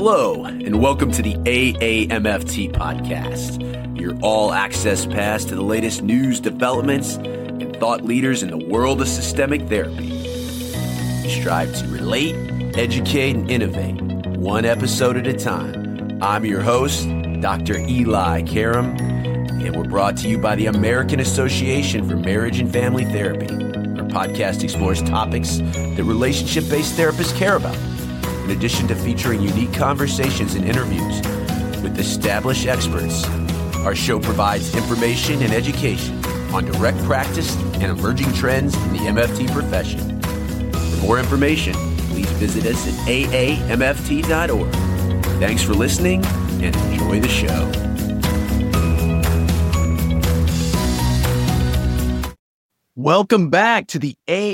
Hello, and welcome to the AAMFT podcast, your all-access pass to the latest news, developments, and thought leaders in the world of systemic therapy. We strive to relate, educate, and innovate, one episode at a time. I'm your host, Dr. Eli Karam, and we're brought to you by the American Association for Marriage and Family Therapy. Our podcast explores topics that relationship-based therapists care about. In addition to featuring unique conversations and interviews with established experts, our show provides information and education on direct practice and emerging trends in the MFT profession. For more information, please visit us at aamft.org. Thanks for listening and enjoy the show. Welcome back to the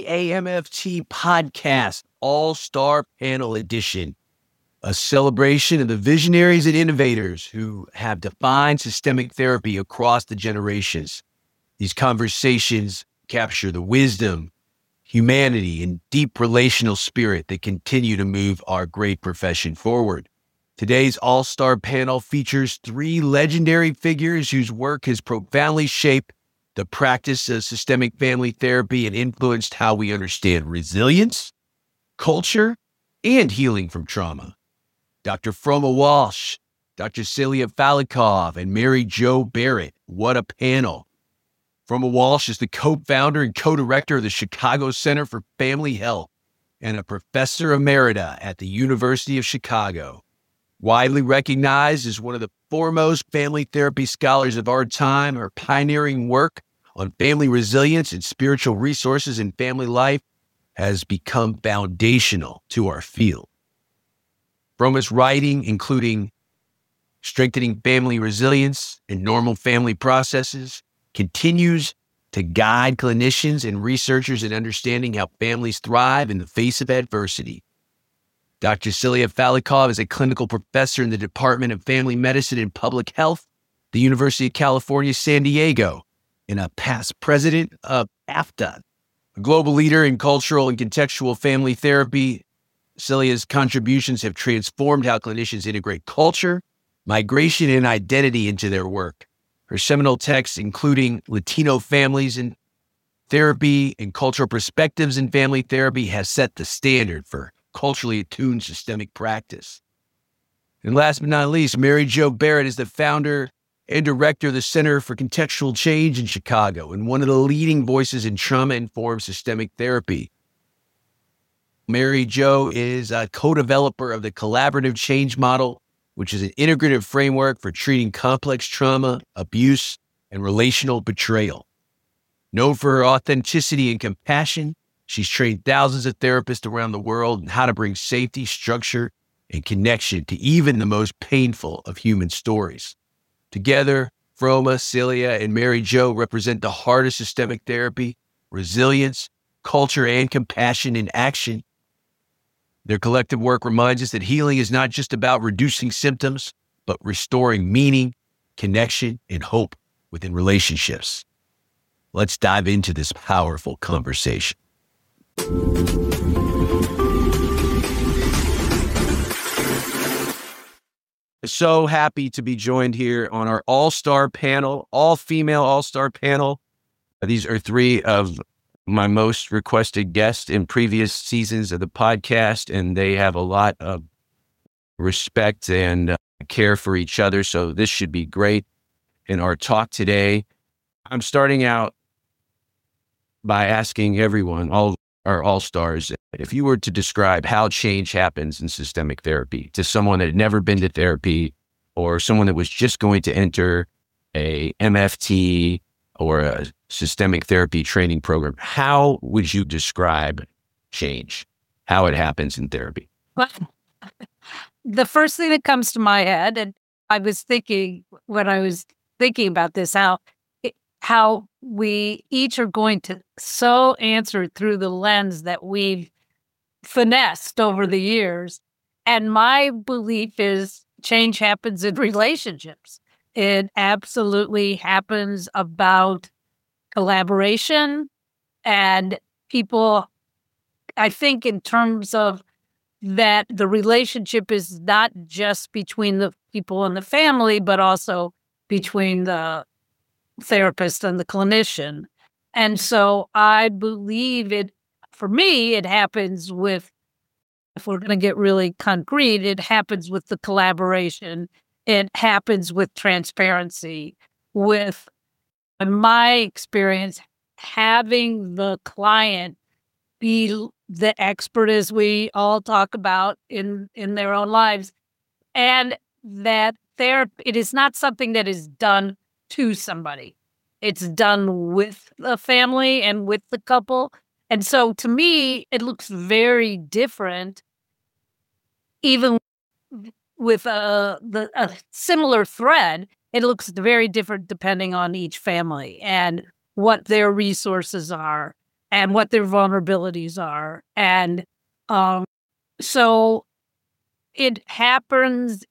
AAMFT podcast, All-Star Panel Edition, a celebration of the visionaries and innovators who have defined systemic therapy across the generations. These conversations capture the wisdom, humanity, and deep relational spirit that continue to move our great profession forward. Today's All-Star Panel features three legendary figures whose work has profoundly shaped the practice of systemic family therapy and influenced how we understand resilience, culture, and healing from trauma. Dr. Froma Walsh, Dr. Celia Falikov, and Mary Jo Barrett. What a panel. Froma Walsh is the co-founder and co-director of the Chicago Center for Family Health and a professor emerita at the University of Chicago. Widely recognized as one of the foremost family therapy scholars of our time, her pioneering work on family resilience and spiritual resources in family life has become foundational to our field. Froma's writing, including Strengthening Family Resilience and Normal Family Processes, continues to guide clinicians and researchers in understanding how families thrive in the face of adversity. Dr. Celia Falikov is a clinical professor in the Department of Family Medicine and Public Health, the University of California, San Diego, and a past president of AFTA. A global leader in cultural and contextual family therapy, Celia's contributions have transformed how clinicians integrate culture, migration, and identity into their work. Her seminal texts, including Latino Families in Therapy and Cultural Perspectives in Family Therapy, have set the standard for culturally attuned systemic practice. And last but not least, Mary Jo Barrett is the founder and director of the Center for Contextual Change in Chicago and one of the leading voices in trauma-informed systemic therapy. Mary Jo is a co-developer of the Collaborative Change Model, which is an integrative framework for treating complex trauma, abuse, and relational betrayal. Known for her authenticity and compassion, she's trained thousands of therapists around the world in how to bring safety, structure, and connection to even the most painful of human stories. Together, Froma, Celia, and Mary Jo represent the heart of systemic therapy, resilience, culture, and compassion in action. Their collective work reminds us that healing is not just about reducing symptoms, but restoring meaning, connection, and hope within relationships. Let's dive into this powerful conversation. So happy to be joined here on our all-star panel, all-female all-star panel. These are three of my most requested guests in previous seasons of the podcast, and they have a lot of respect and care for each other, so this should be great in our talk today. I'm starting out by asking everyone, all our all-stars, if you were to describe how change happens in systemic therapy to someone that had never been to therapy or someone that was just going to enter a MFT or a systemic therapy training program, how would you describe change, how it happens in therapy? Well, the first thing that comes to my head, and I was thinking when I was thinking about this, how we each are going to so answer through the lens that we've finessed over the years. And my belief is change happens in relationships. It absolutely happens about collaboration and people, I think in terms of that the relationship is not just between the people in the family, but also between the therapist and the clinician. And so I believe for me, it happens with, if we're going to get really concrete, it happens with the collaboration. It happens with transparency, with, in my experience, having the client be the expert, as we all talk about in their own lives, and that it is not something that is done to somebody. It's done with the family and with the couple. And so to me, it looks very different, even with a similar thread. It looks very different depending on each family and what their resources are and what their vulnerabilities are. And so it happens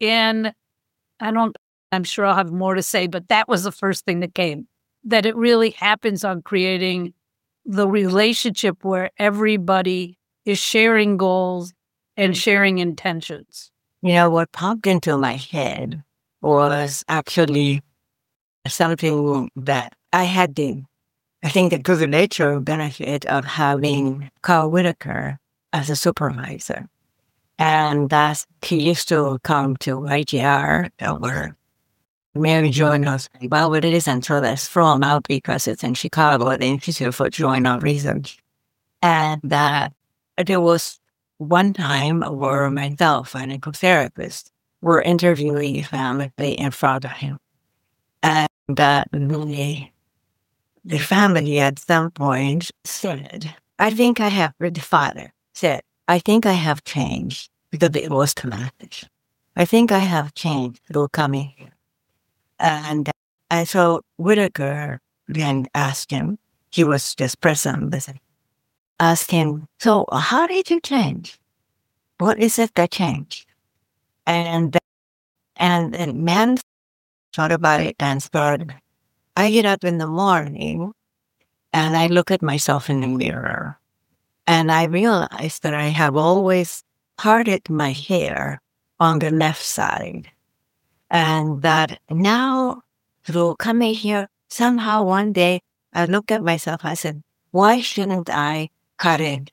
I'm sure I'll have more to say, but that was the first thing that came, that it really happens on creating the relationship where everybody is sharing goals and sharing intentions. What popped into my head was actually something that I had I think the privilege or benefit of having Carl Whitaker as a supervisor. And that he used to come to IGR where Mary joined us. Well, it isn't so that's from out because it's in Chicago, the Institute for Joint Research. And that there was one time where myself and a co-therapist were interviewing a family in front of him. And that the family at some point said, the father said, I think I have changed, because it was traumatic. I think I have changed through coming here. And so Whitaker then asked him, he was just present, asked him, so how did you change? What is it that changed? And the man thought about it and started, I get up in the morning and I look at myself in the mirror and I realized that I have always parted my hair on the left side. And that now, through coming here, somehow one day I looked at myself, I said, why shouldn't I cut it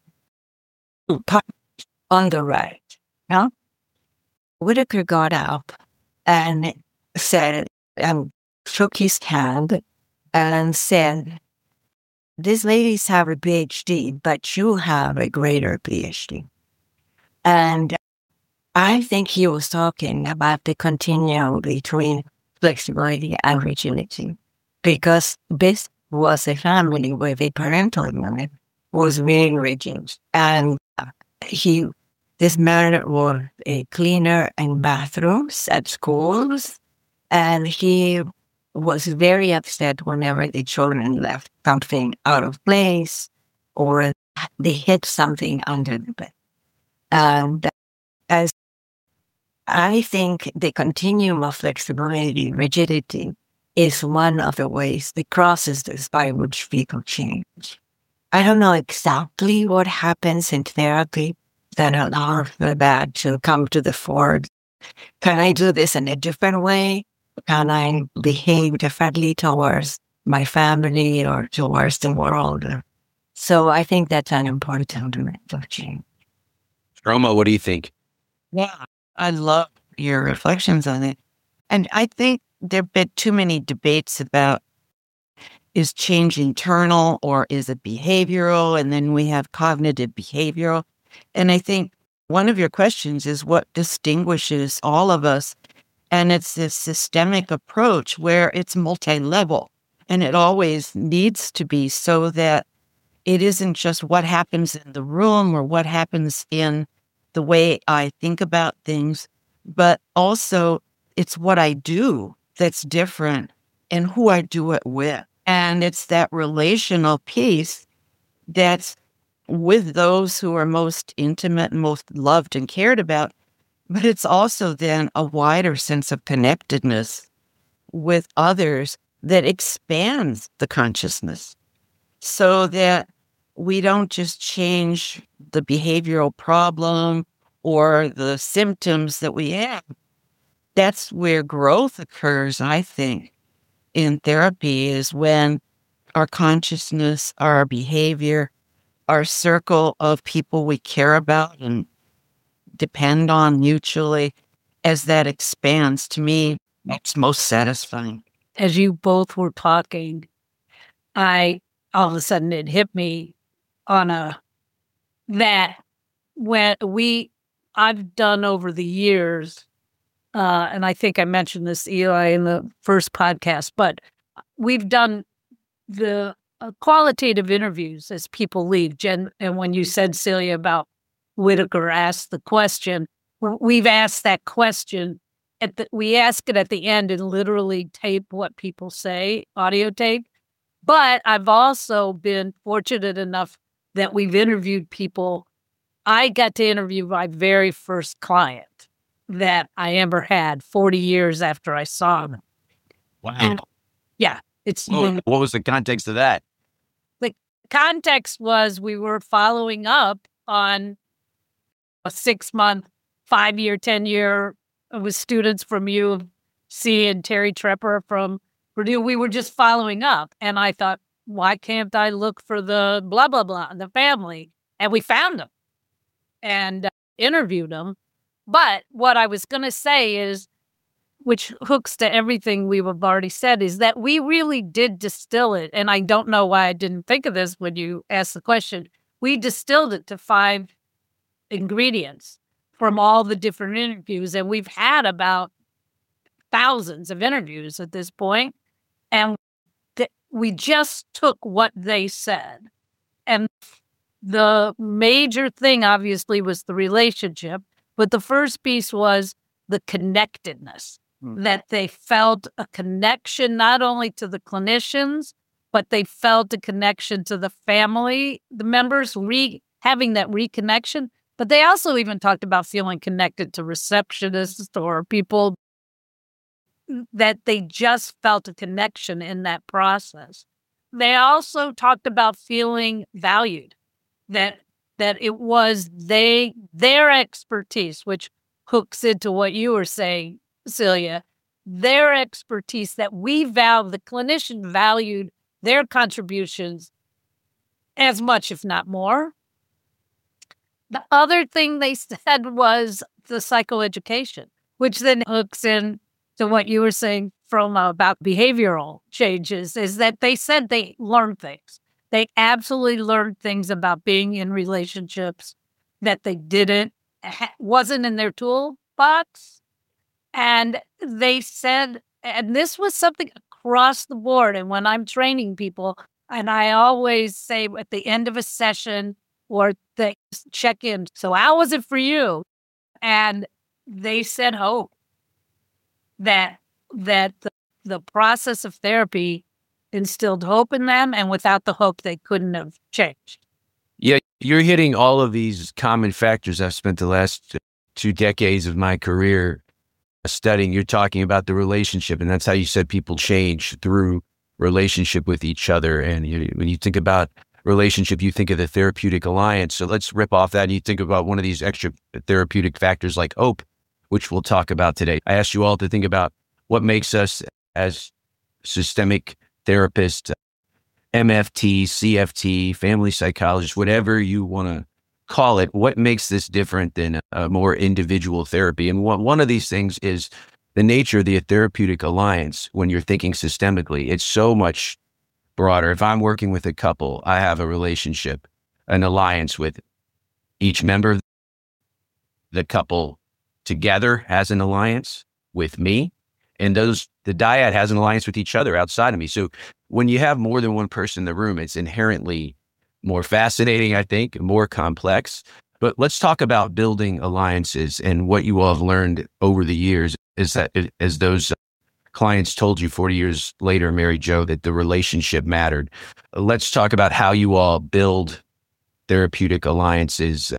on the right? No? Whitaker got up and said, shook his hand and said, these ladies have a PhD, but you have a greater PhD. And I think he was talking about the continuum between flexibility and rigidity, because this was a family where the parental unit was very rigid. And this man was a cleaner in bathrooms at schools, and he was very upset whenever the children left something out of place or they hid something under the bed. And as I think the continuum of flexibility, rigidity, is one of the ways that crosses this by which people change. I don't know exactly what happens in therapy that allows that to come to the fore. Can I do this in a different way? Can I behave differently towards my family or towards the world? So I think that's an important element of change. Roma, what do you think? Yeah, I love your reflections on it. And I think there have been too many debates about, is change internal or is it behavioral? And then we have cognitive behavioral. And I think one of your questions is what distinguishes all of us. And it's this systemic approach where it's multi-level. And it always needs to be, so that it isn't just what happens in the room or what happens in the way I think about things, but also it's what I do that's different and who I do it with. And it's that relational piece that's with those who are most intimate and most loved and cared about. But it's also then a wider sense of connectedness with others that expands the consciousness, so that we don't just change the behavioral problem or the symptoms that we have. That's where growth occurs, I think, in therapy, is when our consciousness, our behavior, our circle of people we care about and depend on mutually, as that expands, to me, that's most satisfying. As you both were talking, all of a sudden it hit me that when I've done over the years, and I think I mentioned this, Eli, in the first podcast, but we've done the qualitative interviews as people leave. Jen, and when you said, Celia, about Whitaker asked the question, we've asked that question. We ask it at the end and literally tape what people say, audio tape. But I've also been fortunate enough that we've interviewed people. I got to interview my very first client that I ever had 40 years after I saw him. Wow. And what was the context of that? The context was we were following up on a 6-month, 5-year, 10-year with students from U of C and Terry Trepper from Purdue. We were just following up. And I thought, why can't I look for the blah, blah, blah, the family? And we found them and interviewed them. But what I was going to say is, which hooks to everything we've already said, is that we really did distill it. And I don't know why I didn't think of this when you asked the question. We distilled it to 5 ingredients from all the different interviews. And we've had about thousands of interviews at this point. And we just took what they said. And the major thing, obviously, was the relationship. But the first piece was the connectedness, that they felt a connection not only to the clinicians, but they felt a connection to the family, the members, having that reconnection. But they also even talked about feeling connected to receptionists or people, that they just felt a connection in that process. They also talked about feeling valued, that it was their expertise, which hooks into what you were saying, Celia, their expertise, that the clinician valued their contributions as much, if not more. The other thing they said was the psychoeducation, which then hooks in to what you were saying from about behavioral changes, is that they said they learned things. They absolutely learned things about being in relationships that they wasn't in their toolbox. And they said, and this was something across the board. And when I'm training people, and I always say at the end of a session or they check in, so how was it for you? And they said hope, that the process of therapy instilled hope in them, and without the hope, they couldn't have changed. Yeah, you're hitting all of these common factors. I've spent the last 2 decades of my career studying. You're talking about the relationship, and that's how you said people change, through relationship with each other. And when you think about relationship, you think of the therapeutic alliance. So let's rip off that, and you think about one of these extra therapeutic factors like hope, which we'll talk about today. I asked you all to think about what makes us as systemic therapists, MFT, CFT, family psychologists, whatever you want to call it, what makes this different than a more individual therapy? And one of these things is the nature of the therapeutic alliance. When you're thinking systemically, it's so much broader. If I'm working with a couple, I have a relationship, an alliance with each member of the couple together has an alliance with me. And the dyad has an alliance with each other outside of me. So when you have more than one person in the room, it's inherently more fascinating, I think, more complex. But let's talk about building alliances, and what you all have learned over the years is that as those clients told you 40 years later, Mary Jo, that the relationship mattered. Let's talk about how you all build therapeutic alliances,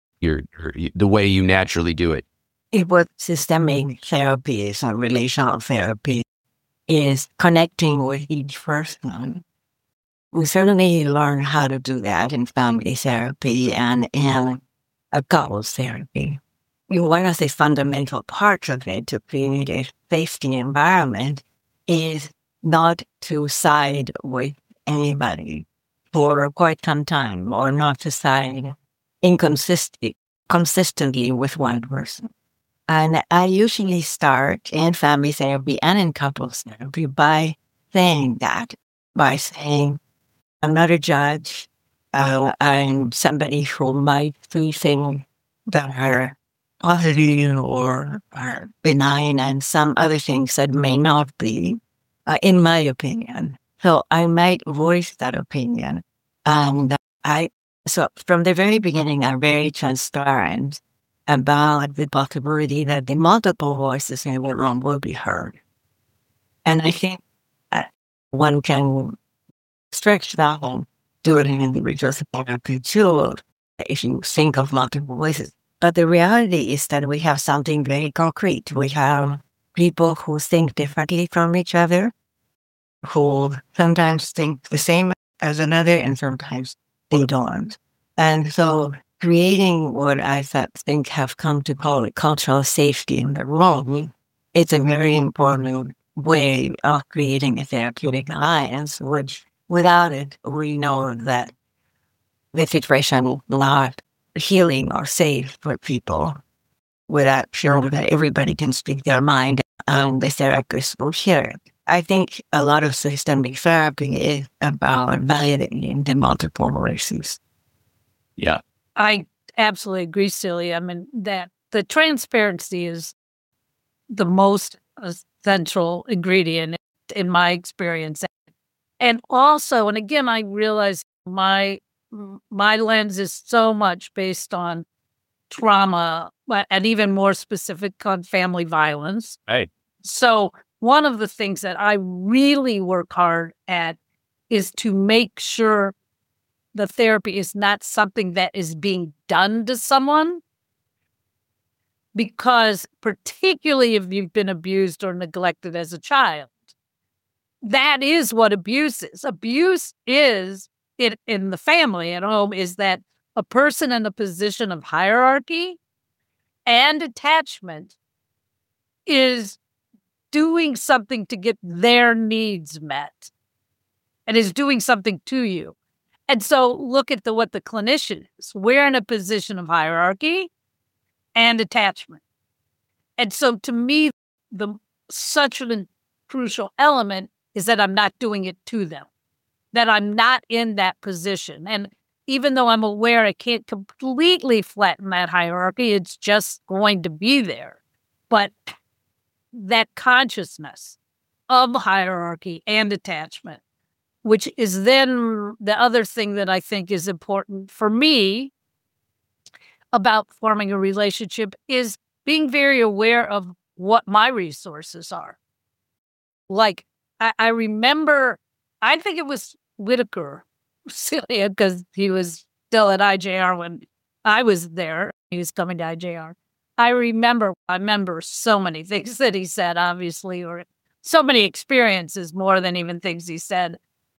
the way you naturally do it. It was systemic therapy, so relational therapy is connecting with each person. We certainly learn how to do that in family therapy and in a couples therapy. one of the fundamental parts of it to create a safety environment is not to side with anybody for quite some time, or not to side consistently with one person. And I usually start in family therapy and in couples therapy by saying that, by saying, I'm not a judge. I'm somebody who might see things that are positive or are benign, and some other things that may not be, in my opinion. So I might voice that opinion. And so from the very beginning, I'm very transparent about the possibility that the multiple voices in the room will be heard. And I think one can stretch that and do it in individual therapy too, if you think of multiple voices. But the reality is that we have something very concrete. We have people who think differently from each other, who sometimes think the same as another, and sometimes they don't. And so creating what I think have come to call it cultural safety in the room, it's a very important way of creating a therapeutic alliance, which without it, we know that the situation will not healing or safe for people without sure that everybody can speak their mind and the therapist will share it. I think a lot of systemic therapy is about validating the multiple voices. Yeah. I absolutely agree, Celia. I mean, that the transparency is the most essential ingredient in my experience. And also, and again, I realize my lens is so much based on trauma, and even more specific on family violence. Right. So one of the things that I really work hard at is to make sure the therapy is not something that is being done to someone. Because particularly if you've been abused or neglected as a child, that is what abuse is. Abuse is, in the family at home, is that a person in a position of hierarchy and attachment is doing something to get their needs met and is doing something to you. And so look at what the clinician is. We're in a position of hierarchy and attachment. And so to me, such a crucial element is that I'm not doing it to them, that I'm not in that position. And even though I'm aware I can't completely flatten that hierarchy, it's just going to be there. But that consciousness of hierarchy and attachment, which is then the other thing that I think is important for me about forming a relationship, is being very aware of what my resources are. Like, I remember, I think it was Whitaker, Celia, because he was still at IJR when I was there. He was coming to IJR. I remember so many things that he said, obviously, or so many experiences more than even things he said.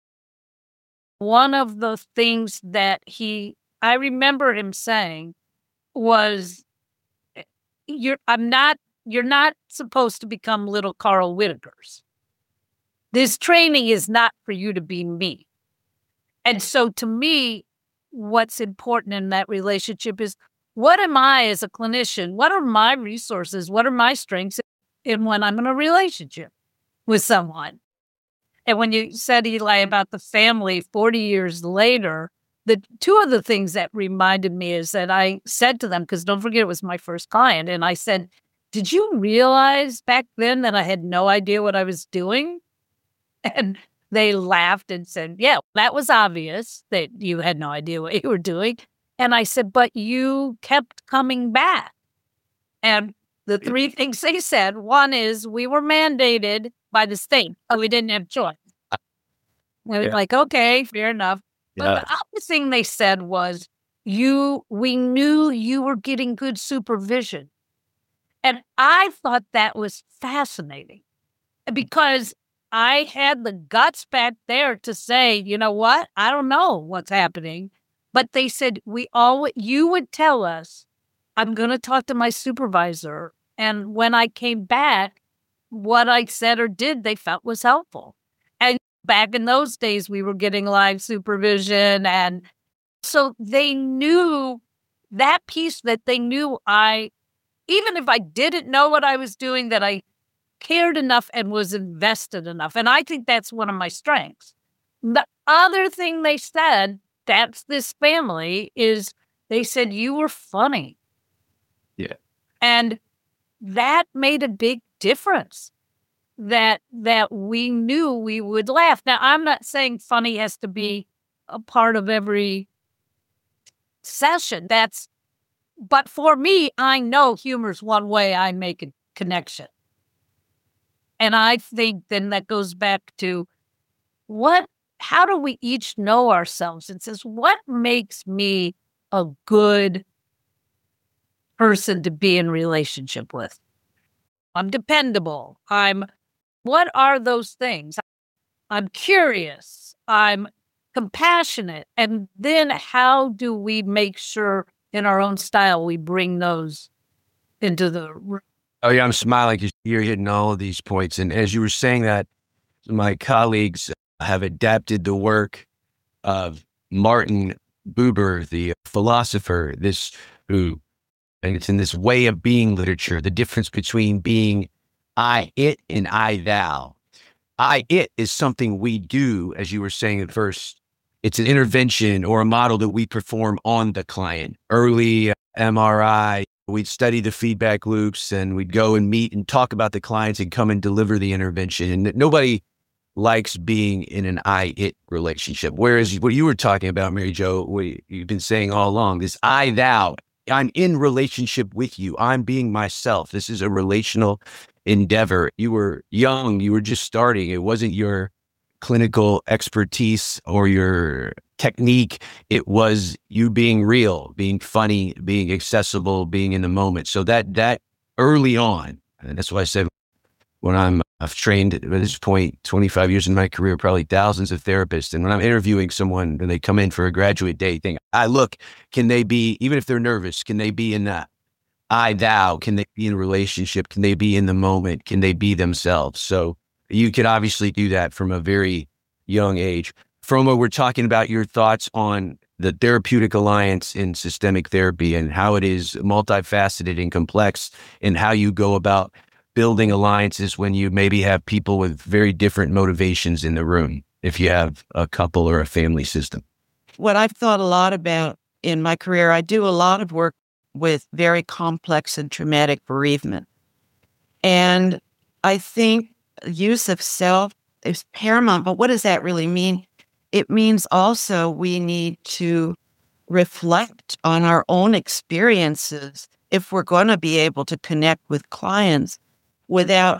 One of the things that I remember him saying was, you're not supposed to become little Carl Whitakers. This training is not for you to be me. And so to me, what's important in that relationship is, what am I as a clinician? What are my resources? What are my strengths when I'm in a relationship with someone? And when you said, Eli, about the family 40 years later, the two of the things that reminded me is that I said to them, because don't forget, it was my first client, and I said, did you realize back then that I had no idea what I was doing? And they laughed and said, yeah, that was obvious that you had no idea what you were doing. And I said, but you kept coming back. And the three things they said, one is, we were mandated by the state. So we didn't have choice. I was like, okay, fair enough. But the other thing they said was, we knew you were getting good supervision. And I thought that was fascinating, because I had the guts back there to say, you know what? I don't know what's happening. But they said, you would tell us I'm going to talk to my supervisor. And when I came back, what I said or did, they felt was helpful. And back in those days, we were getting live supervision. And so they knew that piece, that they knew even if I didn't know what I was doing, that I cared enough and was invested enough. And I think that's one of my strengths. The other thing they said, that's this family, is they said, you were funny. Yeah. And that made a big difference, that we knew we would laugh. Now, I'm not saying funny has to be a part of every session. But for me, I know humor's one way I make a connection. And I think then that goes back to how do we each know ourselves and says, what makes me a good person to be in relationship with? I'm dependable. What are those things? I'm curious. I'm compassionate. And then how do we make sure in our own style we bring those into the room? Oh, yeah, I'm smiling because you're hitting all of these points. And as you were saying that, my colleagues have adapted the work of Martin Buber, the philosopher, and it's in this way of being literature, the difference between being I, it, and I, thou. I, it is something we do, as you were saying at first. It's an intervention or a model that we perform on the client. Early MRI, we'd study the feedback loops and we'd go and meet and talk about the clients and come and deliver the intervention. And nobody likes being in an I-it relationship. Whereas what you were talking about, Mary Jo, what you've been saying all along, this I, thou, I'm in relationship with you. I'm being myself. This is a relational endeavor. You were young. You were just starting. It wasn't your clinical expertise or your technique. It was you being real, being funny, being accessible, being in the moment. So that early on, and that's why I said I've trained at this point, 25 years in my career, probably thousands of therapists. And when I'm interviewing someone and they come in for a graduate day, can they be, even if they're nervous, can they be in that I, thou? Can they be in a relationship? Can they be in the moment? Can they be themselves? So you could obviously do that from a very young age. Froma, we're talking about your thoughts on the therapeutic alliance in systemic therapy and how it is multifaceted and complex, and how you go about building alliances when you maybe have people with very different motivations in the room, if you have a couple or a family system. What I've thought a lot about in my career, I do a lot of work with very complex and traumatic bereavement. And I think use of self is paramount, but what does that really mean? It means also we need to reflect on our own experiences if we're going to be able to connect with clients without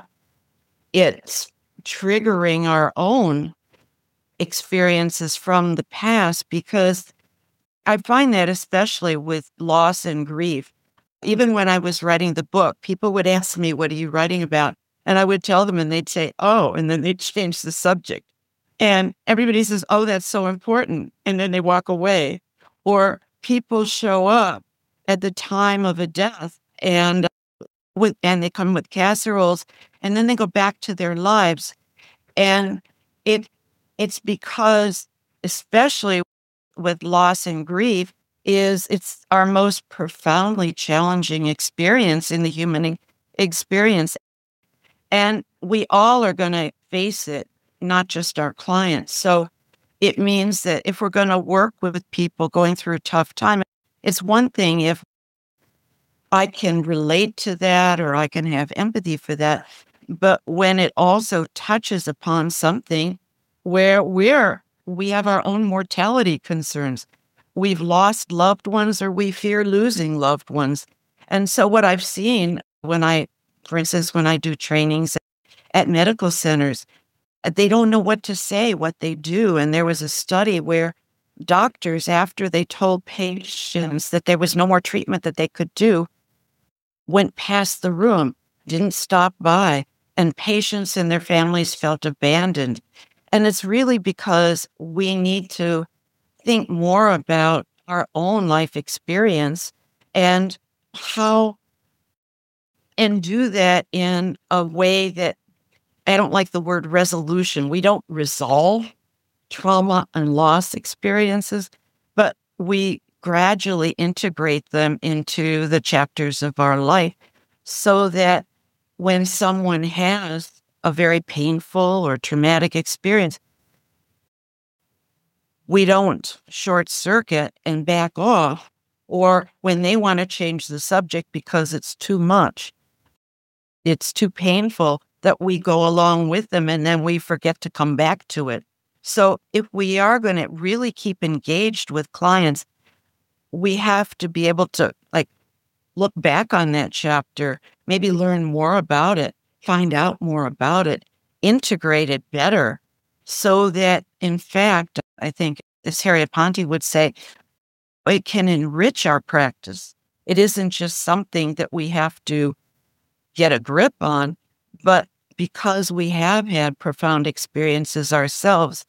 it triggering our own experiences from the past, because I find that especially with loss and grief. Even when I was writing the book, people would ask me, what are you writing about? And I would tell them and they'd say, oh, and then they'd change the subject. And everybody says, oh, that's so important. And then they walk away. Or people show up at the time of a death and they come with casseroles, and then they go back to their lives. And it's because, especially with loss and grief, it's our most profoundly challenging experience in the human experience. And we all are going to face it, not just our clients. So it means that if we're going to work with people going through a tough time, it's one thing if I can relate to that or I can have empathy for that. But when it also touches upon something where we have our own mortality concerns, we've lost loved ones or we fear losing loved ones. And so what I've seen for instance, when I do trainings at medical centers, they don't know what to say, what they do. And there was a study where doctors, after they told patients that there was no more treatment that they could do, went past the room, didn't stop by, and patients and their families felt abandoned. And it's really because we need to think more about our own life experience and how and do that in a way that I don't like the word resolution. We don't resolve trauma and loss experiences, but we gradually integrate them into the chapters of our life so that when someone has a very painful or traumatic experience, we don't short circuit and back off, or when they want to change the subject because it's too much, it's too painful, that we go along with them and then we forget to come back to it. So if we are going to really keep engaged with clients, we have to be able to look back on that chapter, maybe learn more about it, find out more about it, integrate it better so that, in fact, I think, as Harriet Ponte would say, it can enrich our practice. It isn't just something that we have to get a grip on, but because we have had profound experiences ourselves,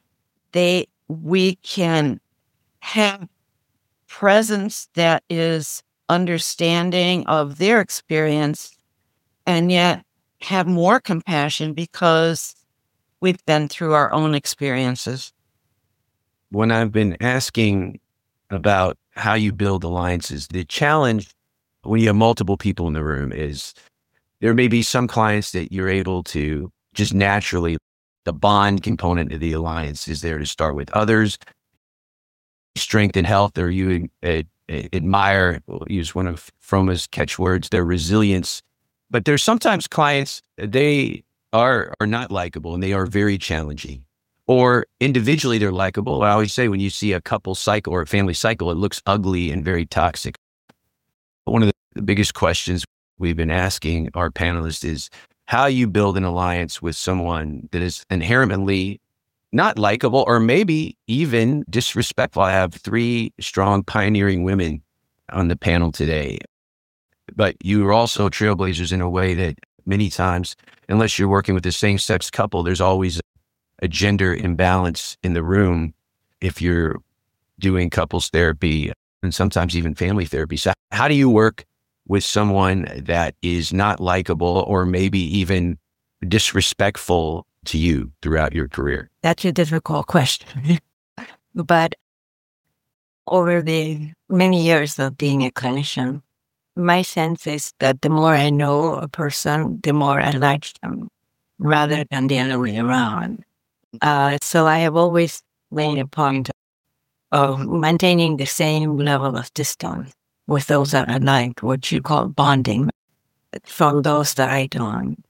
we can have presence that is understanding of their experience and yet have more compassion because we've been through our own experiences. When I've been asking about how you build alliances, the challenge when you have multiple people in the room is there may be some clients that you're able to just naturally, the bond component of the alliance is there to start with. Others, strength and health, or you admire, we'll use one of Froma's catchwords, their resilience. But there's sometimes clients, they are not likable and they are very challenging. Or individually, they're likable. I always say when you see a couple cycle or a family cycle, it looks ugly and very toxic. One of the biggest questions we've been asking our panelists is how you build an alliance with someone that is inherently not likable or maybe even disrespectful. I have 3 strong pioneering women on the panel today, but you are also trailblazers in a way that many times, unless you're working with the same-sex couple, there's always a gender imbalance in the room if you're doing couples therapy and sometimes even family therapy. So how do you work with someone that is not likable or maybe even disrespectful to you throughout your career? That's a difficult question. But over the many years of being a clinician, my sense is that the more I know a person, the more I like them, rather than the other way around. So I have always made a point of maintaining the same level of distance with those that I like, what you call bonding, from those that I don't.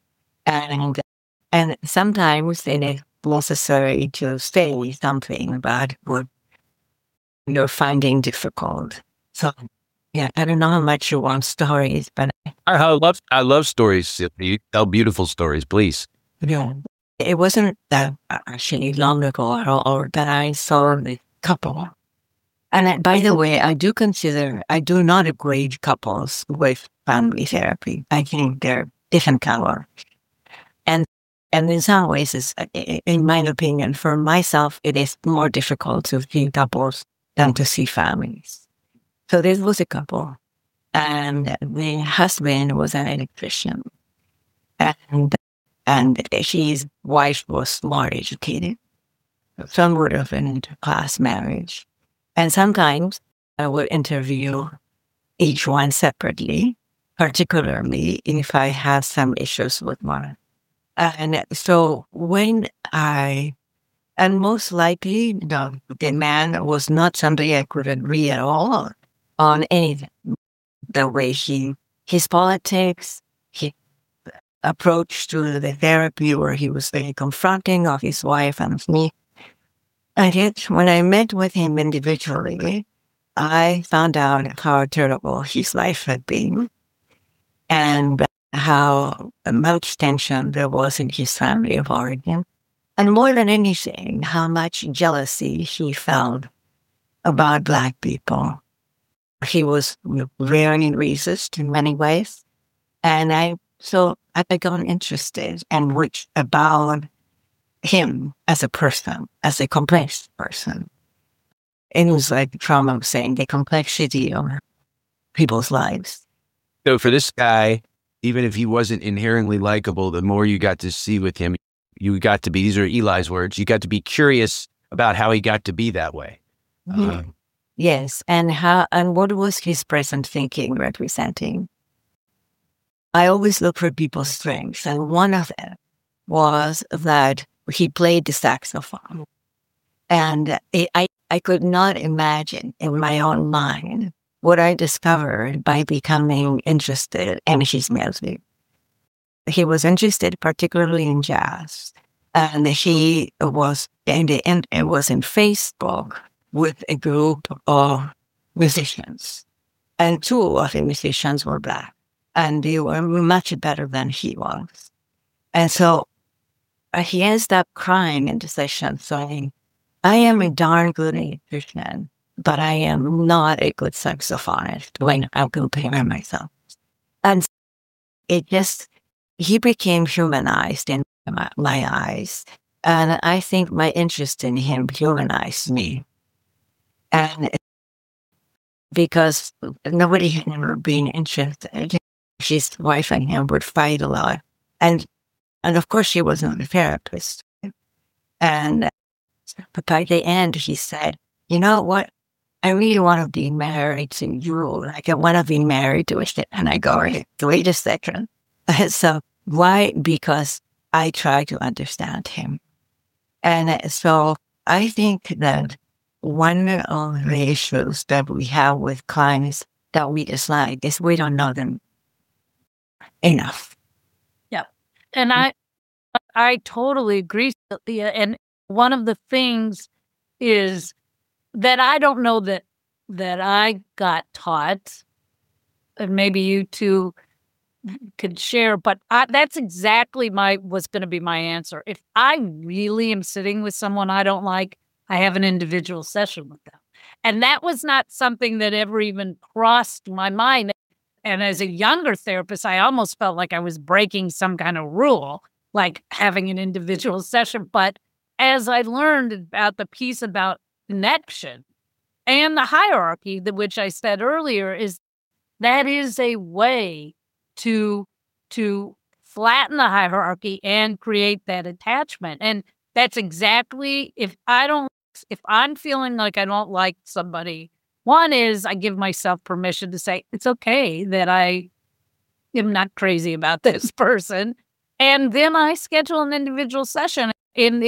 And sometimes it is necessary to say something about what you're finding difficult. So, yeah, I don't know how much you want stories, but I love stories. You tell beautiful stories, please. yeah, it wasn't that actually long ago or that I saw the couple. And by the way, I do not grade couples with family therapy. I think they're different color. And in some ways, in my opinion, for myself, it is more difficult to see couples than to see families. So this was a couple, and the husband was an electrician, and his wife was more educated, somewhat of an interclass marriage. And sometimes I would interview each one separately, particularly if I have some issues with one. And so and most likely the man was not somebody I could agree at all on anything. The way his politics, his approach to the therapy where he was very confronting of his wife and of me. And yet, when I met with him individually, I found out how terrible his life had been and how much tension there was in his family of origin. And more than anything, how much jealousy he felt about Black people. He was very racist in many ways. And I got interested and read about him as a person, as a complex person. It was like Trump saying the complexity of people's lives. So for this guy, even if he wasn't inherently likable, the more you got to see with him, you got to be, these are Eli's words, you got to be curious about how he got to be that way. Yes, and what was his present thinking representing? I always look for people's strengths, and one of them was that he played the saxophone. And I could not imagine in my own mind what I discovered by becoming interested in his music. He was interested particularly in jazz, and he was in Facebook with a group of musicians, and two of the musicians were Black, and they were much better than he was. And so he ends up crying in the session, saying, I am a darn good musician, but I am not a good saxophonist when I compare myself. And he became humanized in my eyes. And I think my interest in him humanized me. And because nobody had ever been interested, his wife and him would fight a lot. And of course, she was not a therapist. But by the end, he said, you know what? I really want to be married to you. Like, I want to be married to it. And I go, wait a second. So why? Because I try to understand him. And so I think that one of the issues that we have with clients that we dislike is we don't know them enough. Yeah. And I totally agree, Cynthia. And one of the things is that I don't know that I got taught, and maybe you two could share, but that's exactly was going to be my answer. If I really am sitting with someone I don't like, I have an individual session with them. And that was not something that ever even crossed my mind. And as a younger therapist, I almost felt like I was breaking some kind of rule, like having an individual session. But as I learned about the piece about connection and the hierarchy, which I said earlier, that is a way to flatten the hierarchy and create that attachment. And that's exactly, if I'm feeling like I don't like somebody, one is I give myself permission to say, it's okay that I am not crazy about this person. And then I schedule an individual session. And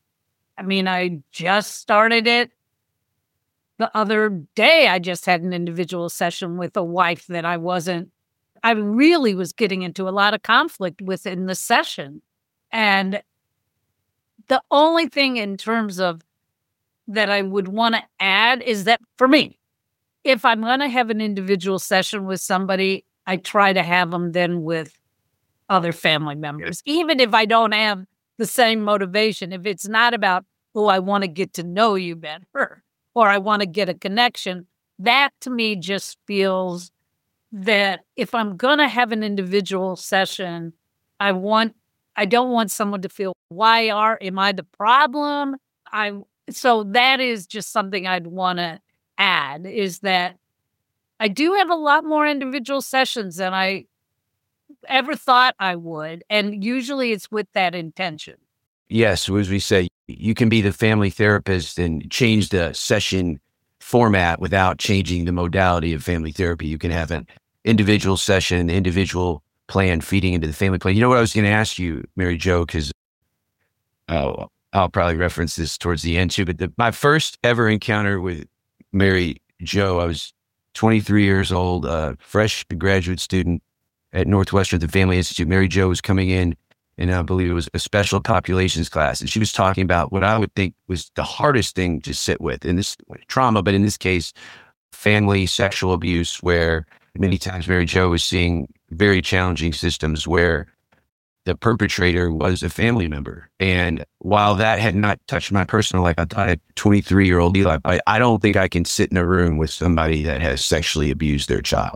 I just started it the other day. I just had an individual session with a wife that I really was getting into a lot of conflict with in the session. And the only thing in terms of that I would want to add is that for me, if I'm going to have an individual session with somebody, I try to have them then with other family members, even if I don't have the same motivation. If it's not about, I want to get to know you better, or I want to get a connection, that to me just feels that if I'm going to have an individual session, I don't want someone to feel, am I the problem? So that is just something I'd want to add, is that I do have a lot more individual sessions than I ever thought I would. And usually it's with that intention. Yes, as we say, you can be the family therapist and change the session format without changing the modality of family therapy. You can have an individual session, individual plan feeding into the family plan. You know what I was going to ask you, Mary Jo, because I'll probably reference this towards the end too, but my first ever encounter with Mary Jo, I was 23 years old, fresh graduate student at Northwestern, the Family Institute. Mary Jo was coming in, and I believe it was a special populations class. And she was talking about what I would think was the hardest thing to sit with in this trauma, but in this case, family sexual abuse, where many times Mary Jo was seeing very challenging systems where the perpetrator was a family member. And while that had not touched my personal life, I thought at 23-year-old Eli, I don't think I can sit in a room with somebody that has sexually abused their child.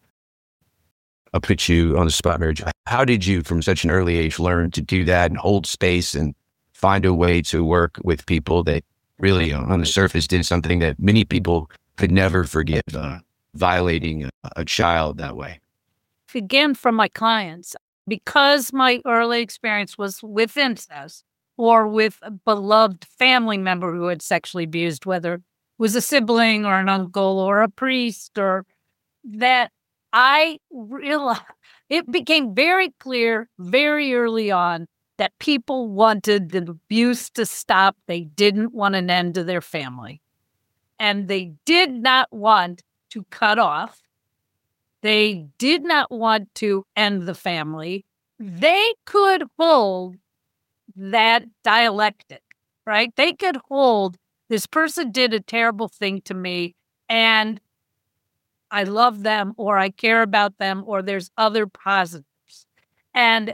I'll put you on the spot, Mary Jo. How did you, from such an early age, learn to do that and hold space and find a way to work with people that really, on the surface, did something that many people could never forgive? violating a child that way? Again, from my clients, because my early experience was with incest or with a beloved family member who had sexually abused, whether it was a sibling or an uncle or a priest, or that I realized it became very clear very early on that people wanted the abuse to stop. They didn't want an end to their family. And they did not want to cut off. They did not want to end the family. They could hold that dialectic, right? They could hold, this person did a terrible thing to me, and I love them, or I care about them, or there's other positives. And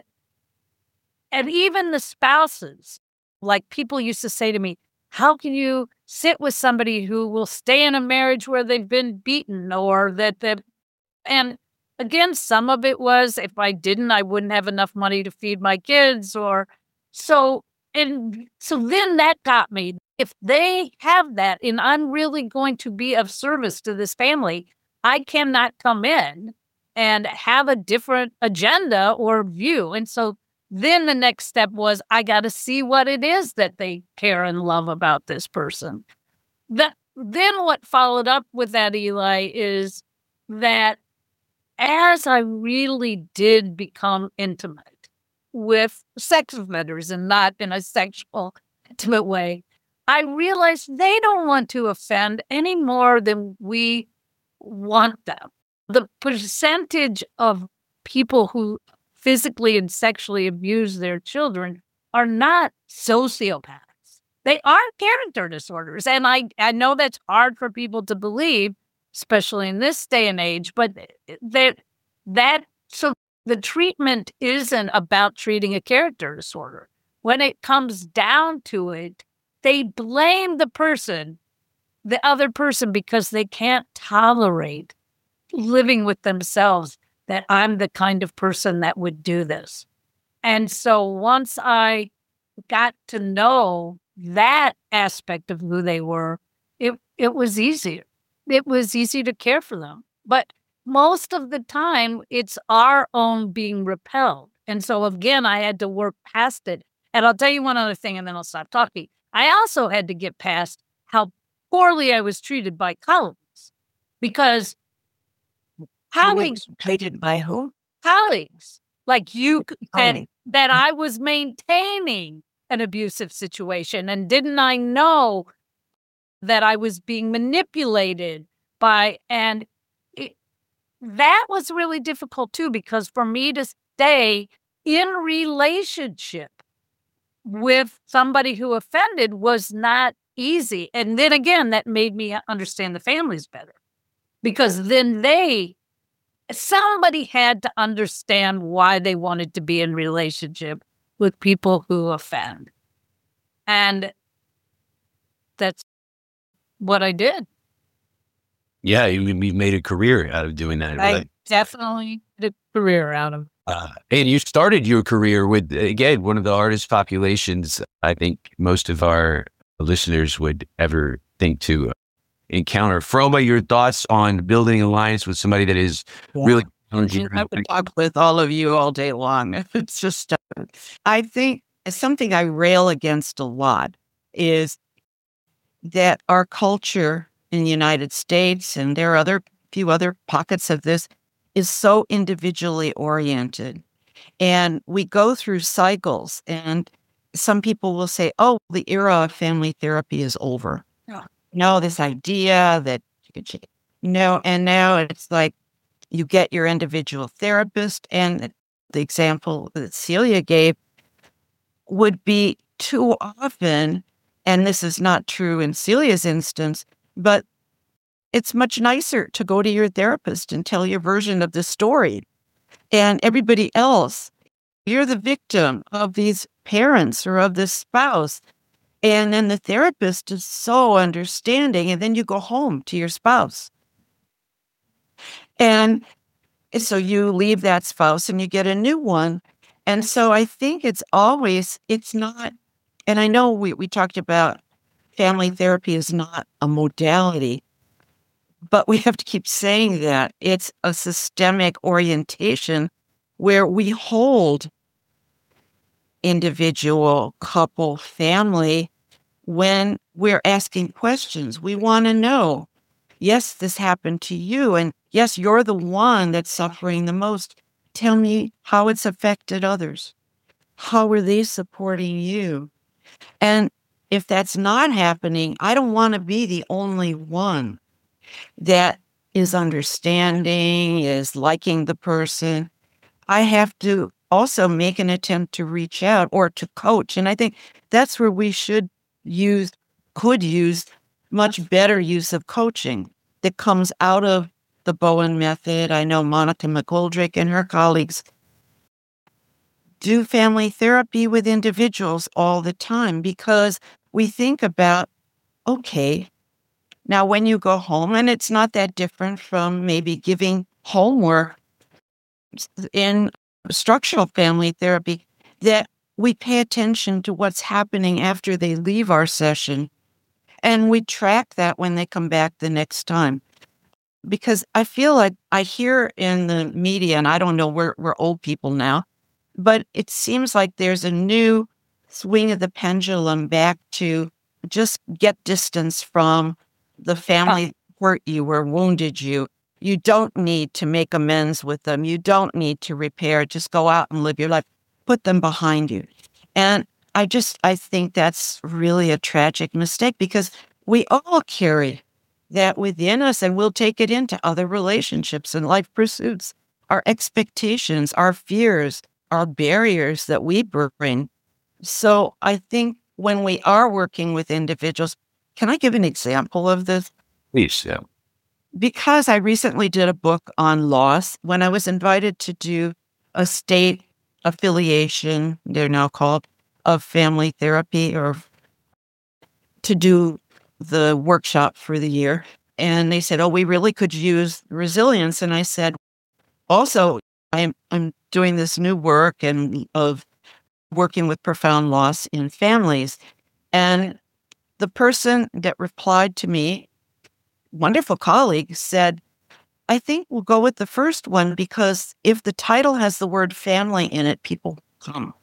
even the spouses, like people used to say to me, how can you sit with somebody who will stay in a marriage where they've been beaten, or and again, some of it was, if I didn't, I wouldn't have enough money to feed my kids, or so. And so then that got me. If they have that and I'm really going to be of service to this family, I cannot come in and have a different agenda or view. And so then the next step was, I got to see what it is that they care and love about this person. Then what followed up with that, Eli, is that as I really did become intimate with sex offenders, and not in a sexual, intimate way, I realized they don't want to offend any more than we want them. The percentage of people who physically and sexually abuse their children are not sociopaths. They are character disorders. And I know that's hard for people to believe, especially in this day and age, but so the treatment isn't about treating a character disorder. When it comes down to it, they blame the other person, because they can't tolerate living with themselves that I'm the kind of person that would do this. And so once I got to know that aspect of who they were, it was easier. It was easy to care for them. But most of the time, it's our own being repelled. And so again, I had to work past it. And I'll tell you one other thing, and then I'll stop talking. I also had to get past how poorly I was treated by colleagues, because colleagues Treated by who? colleagues like you Colleagues. that I was maintaining an abusive situation, and didn't I know that I was being manipulated by, and that was really difficult too, because for me to stay in relationship with somebody who offended was not easy. And then again, that made me understand the families better, because then somebody had to understand why they wanted to be in relationship with people who offend. And that's what I did. Yeah, you made a career out of doing that. I definitely did a career out of it. And you started your career with, again, one of the hardest populations I think most of our listeners would ever think to encounter. Froma, your thoughts on building an alliance with somebody that is really challenging? I would talk with all of you all day long. It's just, I think something I rail against a lot is that our culture in the United States, and there are few other pockets of this, is so individually oriented. And we go through cycles, and some people will say, oh, the era of family therapy is over. Yeah. No, this idea that you could change. No, and now it's like you get your individual therapist, and the example that Celia gave would be too often, and this is not true in Celia's instance, but it's much nicer to go to your therapist and tell your version of the story. And everybody else, you're the victim of these parents or of this spouse. And then the therapist is so understanding. And then you go home to your spouse. And so you leave that spouse and you get a new one. And so I think it's not, and I know we talked about family therapy is not a modality, But we have to keep saying that it's a systemic orientation where we hold individual, couple, family when we're asking questions. We want to know, yes, this happened to you. And yes, you're the one that's suffering the most. Tell me how it's affected others. How are they supporting you? And if that's not happening, I don't want to be the only one that is understanding, is liking the person. I have to also make an attempt to reach out or to coach. And I think that's where we could use much better use of coaching that comes out of the Bowen method. I know Monica McGoldrick and her colleagues do family therapy with individuals all the time because we think about, okay, now when you go home, and it's not that different from maybe giving homework in structural family therapy, that we pay attention to what's happening after they leave our session. And we track that when they come back the next time. Because I feel like I hear in the media, and I don't know, we're old people now, but it seems like there's a new swing of the pendulum back to just get distance from the family that hurt you or wounded you. You don't need to make amends with them. You don't need to repair. Just go out and live your life. Put them behind you. And I think that's really a tragic mistake because we all carry that within us and we'll take it into other relationships and life pursuits, our expectations, our fears, our barriers that we bring. So I think when we are working with individuals, can I give an example of this? Please, yeah. Because I recently did a book on loss, when I was invited to do a state affiliation, they're now called, of family therapy, or to do the workshop for the year. And they said, oh, we really could use resilience. And I said, also, I'm doing this new work and of working with profound loss in families. And the person that replied to me, wonderful colleague, said, I think we'll go with the first one because if the title has the word family in it, people come.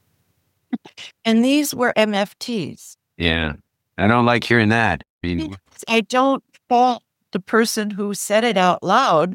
And these were MFTs. Yeah. I don't like hearing that. I don't fault the person who said it out loud,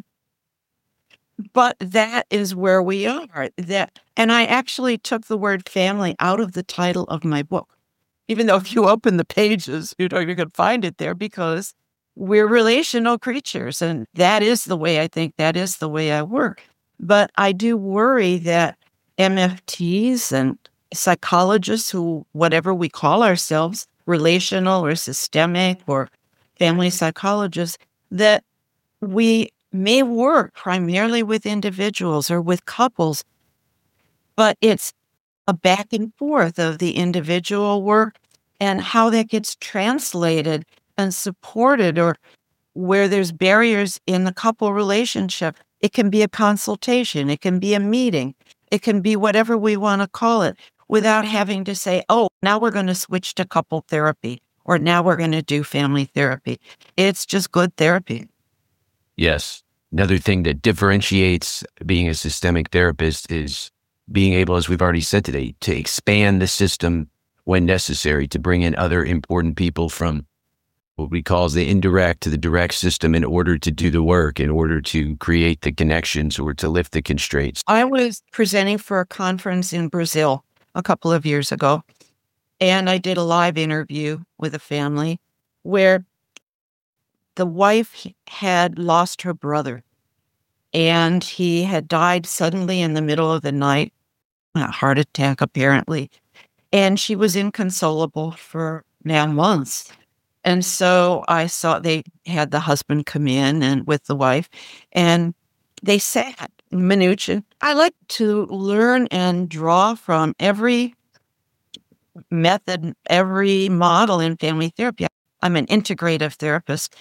but that is where we are. And I actually took the word family out of the title of my book, even though if you open the pages, you can find it there because we're relational creatures. And that is the way I work. But I do worry that MFTs and psychologists who, whatever we call ourselves, relational or systemic or family psychologists, that we may work primarily with individuals or with couples, but it's a back and forth of the individual work and how that gets translated and supported, or where there's barriers in the couple relationship. It can be a consultation. It can be a meeting. It can be whatever we want to call it without having to say, oh, now we're going to switch to couple therapy or now we're going to do family therapy. It's just good therapy. Yes. Another thing that differentiates being a systemic therapist is being able, as we've already said today, to expand the system when necessary, to bring in other important people from what we call the indirect to the direct system in order to do the work, in order to create the connections or to lift the constraints. I was presenting for a conference in Brazil a couple of years ago, and I did a live interview with a family where the wife had lost her brother, and he had died suddenly in the middle of the night, a heart attack apparently, and she was inconsolable for now months. And so I saw they had the husband come in and with the wife, and they sat. Minuchin. I like to learn and draw from every method, every model in family therapy. I'm an integrative therapist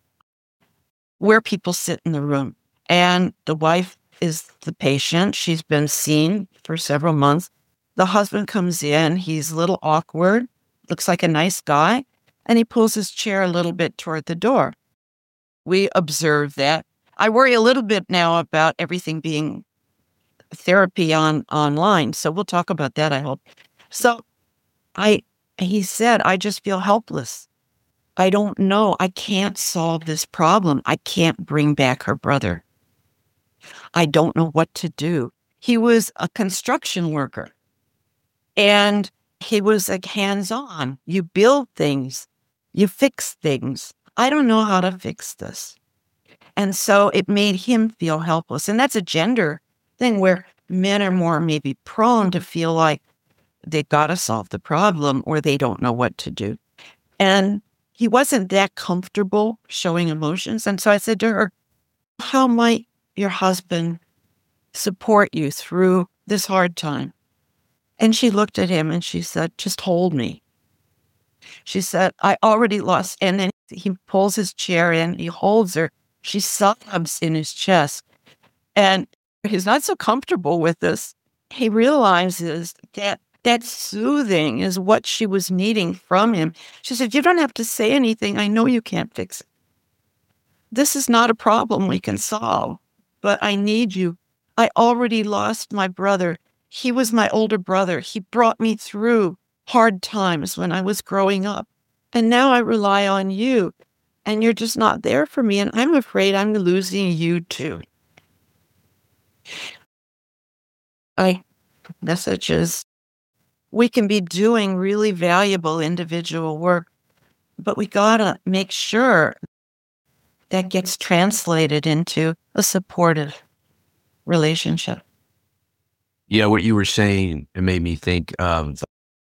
where people sit in the room, and the wife is the patient. She's been seen for several months. The husband comes in. He's a little awkward, looks like a nice guy. And he pulls his chair a little bit toward the door. we observe that. I worry a little bit now about everything being therapy online. So we'll talk about that, I hope. So he said, I just feel helpless. I don't know. I can't solve this problem. I can't bring back her brother. I don't know what to do. He was a construction worker and he was like hands-on. You build things, you fix things. I don't know how to fix this. And so it made him feel helpless. And that's a gender thing where men are more maybe prone to feel like they got to solve the problem or they don't know what to do. And he wasn't that comfortable showing emotions. And so I said to her, how might your husband support you through this hard time? And she looked at him and she said, just hold me. She said, I already lost. And then he pulls his chair in, he holds her. She sobs in his chest. And he's not so comfortable with this. He realizes that soothing is what she was needing from him. She said, you don't have to say anything. I know you can't fix it. This is not a problem we can solve, but I need you. I already lost my brother. He was my older brother. He brought me through hard times when I was growing up. And now I rely on you. And you're just not there for me. And I'm afraid I'm losing you too. My message is we can be doing really valuable individual work, but we gotta make sure that gets translated into a supportive relationship. Yeah, what you were saying, it made me think of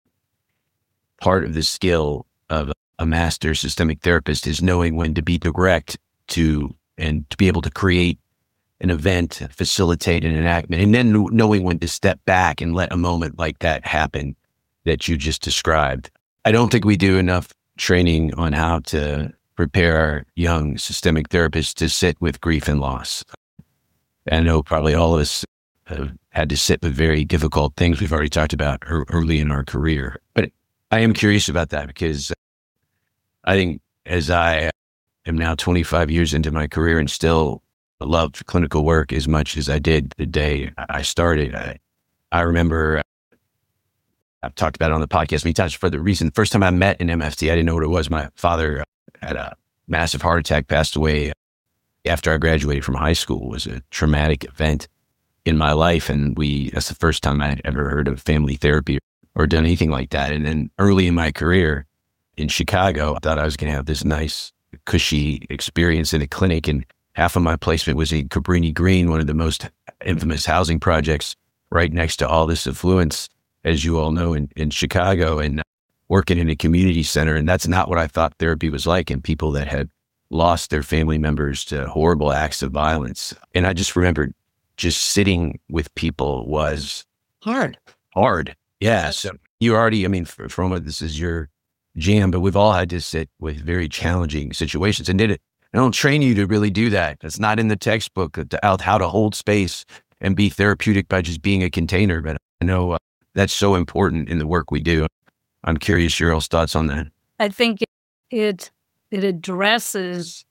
part of the skill of a master systemic therapist is knowing when to be direct and to be able to create an event, facilitate an enactment, and then knowing when to step back and let a moment like that happen that you just described. I don't think we do enough training on how to prepare our young systemic therapists to sit with grief and loss. I know probably all of us have had to sit with very difficult things we've already talked about early in our career. But I am curious about that because I think as I am now 25 years into my career and still love clinical work as much as I did the day I started, I remember I've talked about it on the podcast many times for the reason, first time I met an MFT, I didn't know what it was. My father had a massive heart attack, passed away after I graduated from high school. It was a traumatic event in my life. And that's the first time I had ever heard of family therapy or done anything like that. And then early in my career in Chicago, I thought I was going to have this nice, cushy experience in a clinic. And half of my placement was in Cabrini Green, one of the most infamous housing projects right next to all this affluence, as you all know, in Chicago, and working in a community center. And that's not what I thought therapy was like, and people that had lost their family members to horrible acts of violence. And I just remembered just sitting with people was Hard. Yeah. So you already, I mean, from this is your jam, but we've all had to sit with very challenging situations and did it. I don't train you to really do that. It's not in the textbook how to hold space and be therapeutic by just being a container. But I know that's so important in the work we do. I'm curious your all's thoughts on that. I think it addresses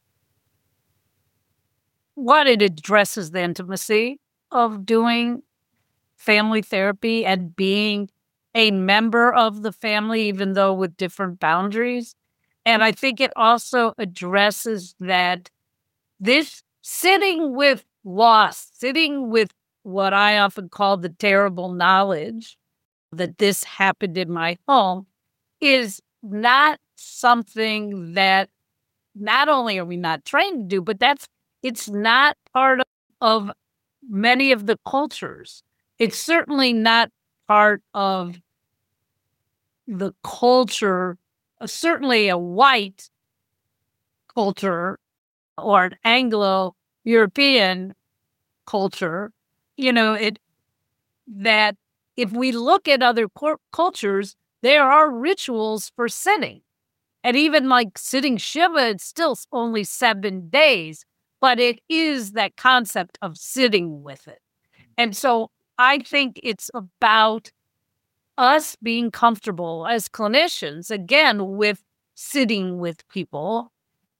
the intimacy of doing family therapy and being a member of the family, even though with different boundaries. And I think it also addresses that this sitting with loss, sitting with what I often call the terrible knowledge that this happened in my home is not something that not only are we not trained to do, but it's not part of many of the cultures. It's certainly not part of the culture, certainly a white culture or an Anglo-European culture, that if we look at other cultures, there are rituals for sitting. And even like sitting Shiva, it's still only 7 days, but it is that concept of sitting with it. And so I think it's about us being comfortable as clinicians, again, with sitting with people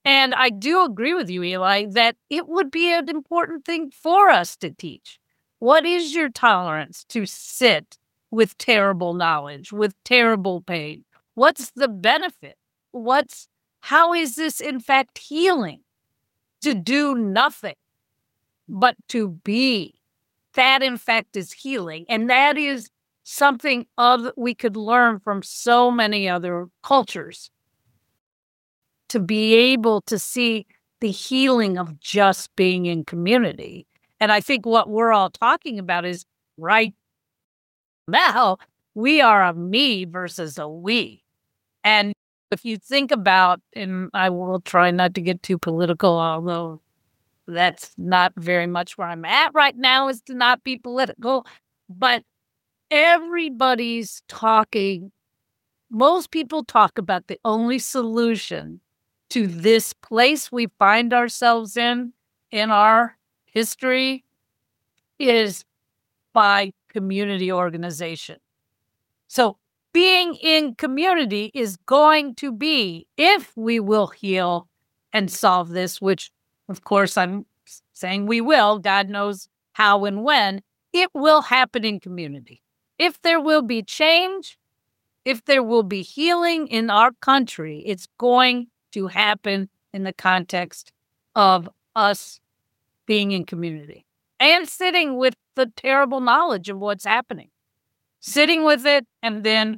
And I do agree with you, Eli, that it would be an important thing for us to teach. What is your tolerance to sit with terrible knowledge, with terrible pain? What's the benefit? How is this in fact healing? To do nothing but to be. That in fact is healing. And that is something we could learn from so many other cultures. To be able to see the healing of just being in community. And I think what we're all talking about is right now, we are a me versus a we. And if you think about, and I will try not to get too political, although that's not very much where I'm at right now, is to not be political, but everybody's talking. Most people talk about the only solution to this place we find ourselves in our history is by community organization. So being in community is going to be, if we will heal and solve this, which of course I'm saying we will, God knows how and when, it will happen in community. If there will be change, if there will be healing in our country, it's going to happen in the context of us being in community and sitting with the terrible knowledge of what's happening, sitting with it, and then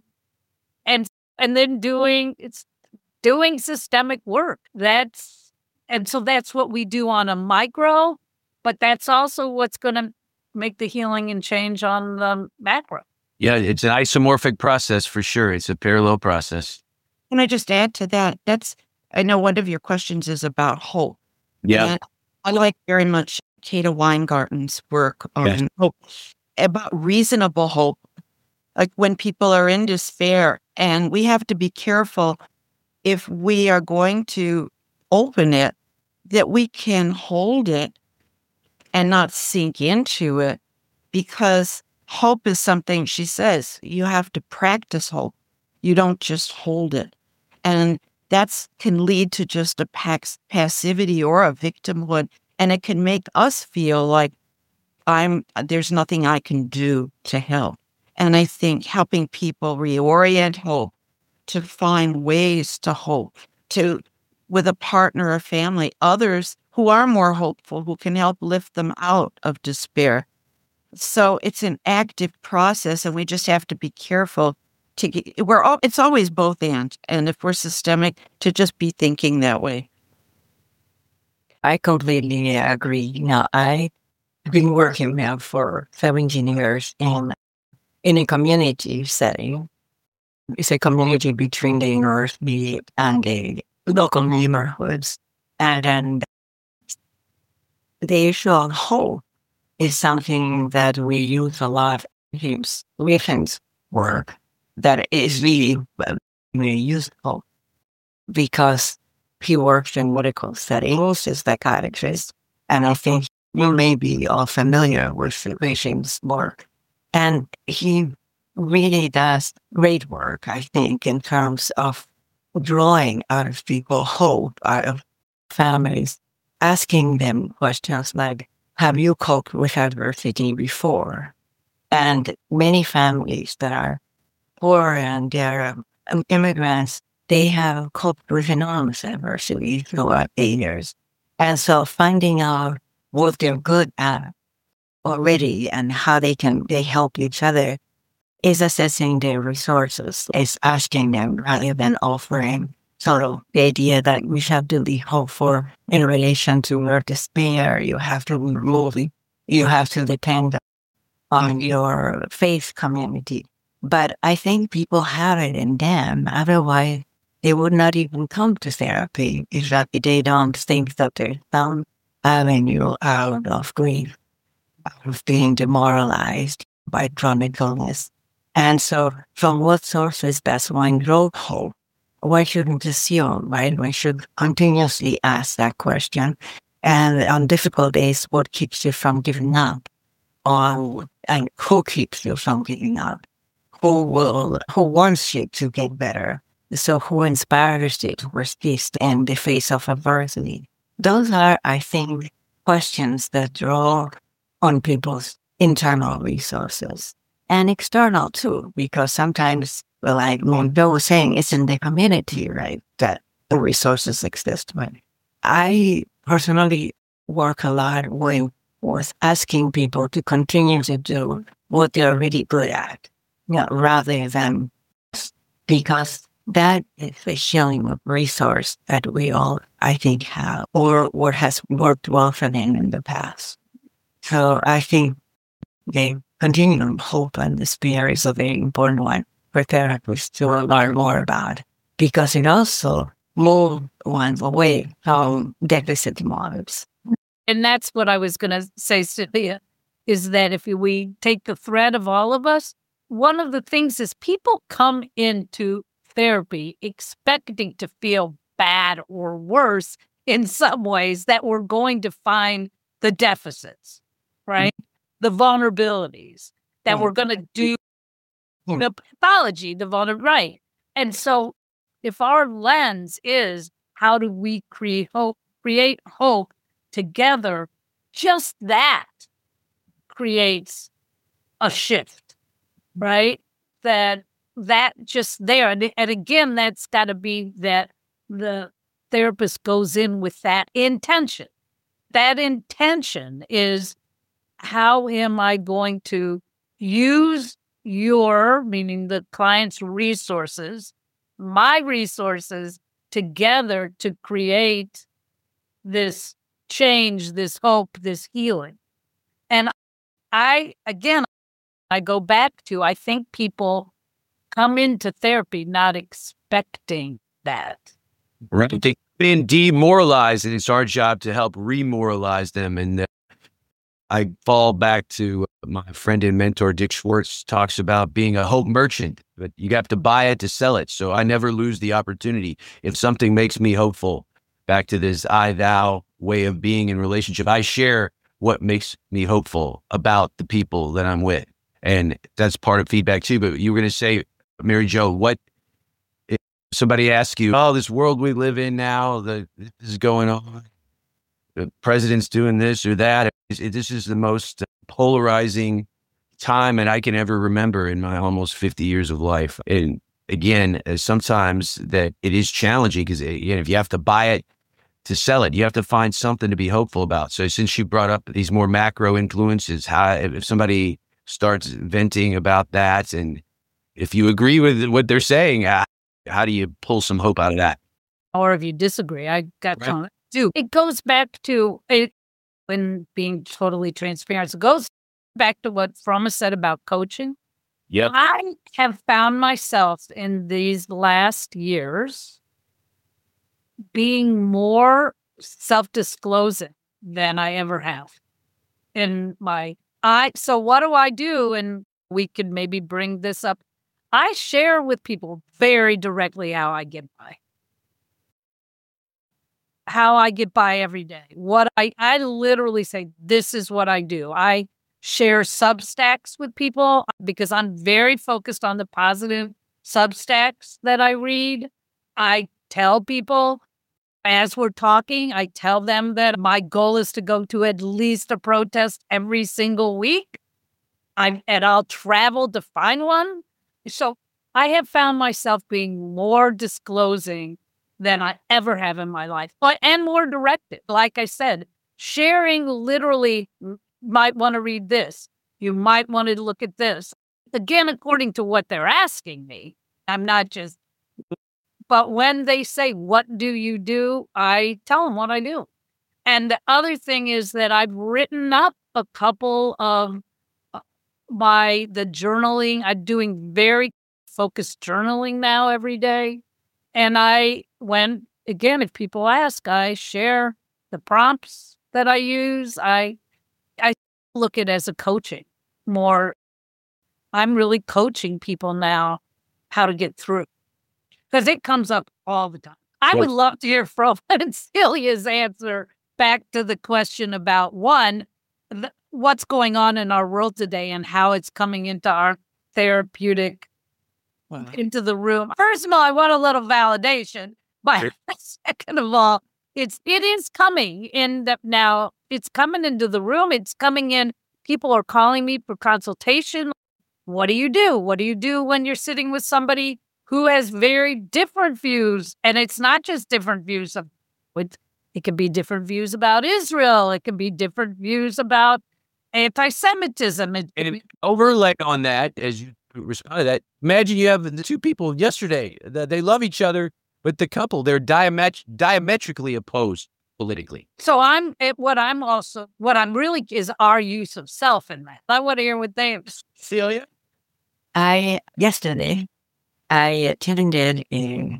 doing systemic work. So that's what we do on a micro, but that's also what's going to make the healing and change on the macro. Yeah, it's an isomorphic process for sure. It's a parallel process. Can I just add to that? I know one of your questions is about hope. Yeah. And I like very much Kata Weingarten's work on hope, about reasonable hope. Like when people are in despair, and we have to be careful if we are going to open it, that we can hold it and not sink into it, because hope is something, she says, you have to practice hope. You don't just hold it. And that can lead to just a passivity or a victimhood. And it can make us feel like there's nothing I can do to help. And I think helping people reorient hope, to find ways to hope, with a partner or family, others who are more hopeful, who can help lift them out of despair. So it's an active process, and we just have to be careful. It's always both and if we're systemic, to just be thinking that way. I completely agree. I've been working now for 17 years in a community setting. It's a community between the university and the local neighborhoods. And the issue of hope is something that we use a lot in Wilson's work, that is really useful, because he works in medical settings as a psychiatrist, and I think you may be all familiar with Wilson's work. And he really does great work, I think, in terms of drawing out of people hope, out of families, asking them questions like, have you coped with adversity before? And many families that are poor and they're immigrants, they have coped with enormous adversity throughout the years. And so finding out what they're good at already and how they help each other is assessing their resources, is asking them rather than offering sort of the idea that we have to be hopeful in relation to your despair. You have to depend on your faith community. But I think people have it in them. Otherwise, they would not even come to therapy if they don't think that there's some avenue out of grief, out of being demoralized by chronic illness. And so from what sources does one draw hope? Why shouldn't assume, right? We should continuously ask that question. And on difficult days, what keeps you from giving up? And who keeps you from giving up? Who wants you to get better? So who inspires you to persist in the face of adversity? Those are, I think, questions that draw on people's internal resources and external too, because sometimes, well, like when Bill was saying, it's in the community, right, that the resources exist. But I personally work a lot with asking people to continue to do what they're really good at, rather than because that is a showing of resource that we all, I think, have, or what has worked well for them in the past. So I think the continuum hope and despair is a very important one for therapists to learn more about, because it also moves one away from deficit models. And that's what I was going to say, Cynthia, is that if we take the thread of all of us, one of the things is people come into therapy expecting to feel bad or worse in some ways, that we're going to find the deficits, right? The vulnerabilities, that we're going to do the pathology, right? And so if our lens is how do we create hope together, just that creates a shift, right? That just there. And again, that's got to be that the therapist goes in with that intention. That intention is, how am I going to use meaning the client's resources, my resources together to create this change, this hope, this healing. And I go back to, I think people come into therapy not expecting that. Right. They've been demoralized, and it's our job to help remoralize them. And I fall back to my friend and mentor, Dick Schwartz, talks about being a hope merchant, but you have to buy it to sell it. So I never lose the opportunity. If something makes me hopeful, back to this I-thou way of being in relationship, I share what makes me hopeful about the people that I'm with. And that's part of feedback too. But you were going to say, Mary Jo, what if somebody asks you, oh, this world we live in now, this is going on, the president's doing this or that. This is the most polarizing time that I can ever remember in my almost 50 years of life. And again, sometimes that it is challenging because if you have to buy it to sell it, you have to find something to be hopeful about. So since you brought up these more macro influences, how if somebody starts venting about that, and if you agree with what they're saying, how do you pull some hope out of that? Or if you disagree, I got to do. It goes back to it, when being totally transparent. It goes back to what Froma said about coaching. Yep. I have found myself in these last years being more self-disclosing than I ever have so what do I do? And we could maybe bring this up. I share with people very directly how I get by. How I get by every day. What I literally say, this is what I do. I share Substacks with people because I'm very focused on the positive Substacks that I read. I tell people, as we're talking, I tell them that my goal is to go to at least a protest every single week. And I'll travel to find one. So I have found myself being more disclosing than I ever have in my life, and more directed. Like I said, sharing literally, might want to read this. You might want to look at this. Again, according to what they're asking me. I'm not just, but when they say, what do you do? I tell them what I do. And the other thing is that I've written up a couple of the journaling. I'm doing very focused journaling now every day. And if people ask, I share the prompts that I use. I look at it as a coaching more. I'm really coaching people now how to get through, because it comes up all the time. I would love to hear from Celia's answer back to the question about what's going on in our world today and how it's coming into our therapeutic Wow. into the room. First of all, I want a little validation, but Sure. second of all, it is coming in now. It's coming into the room. It's coming in. People are calling me for consultation. What do you do? What do you do when you're sitting with somebody who has very different views? And it's not just different views of it could be different views about Israel. It could be different views about anti-Semitism. And overlay on that, as you respond to that, imagine you have the two people yesterday that they love each other, but the couple, they're diametrically opposed politically. So what I'm really is our use of self in that. I want to hear what they have. Celia? Yesterday, I attended a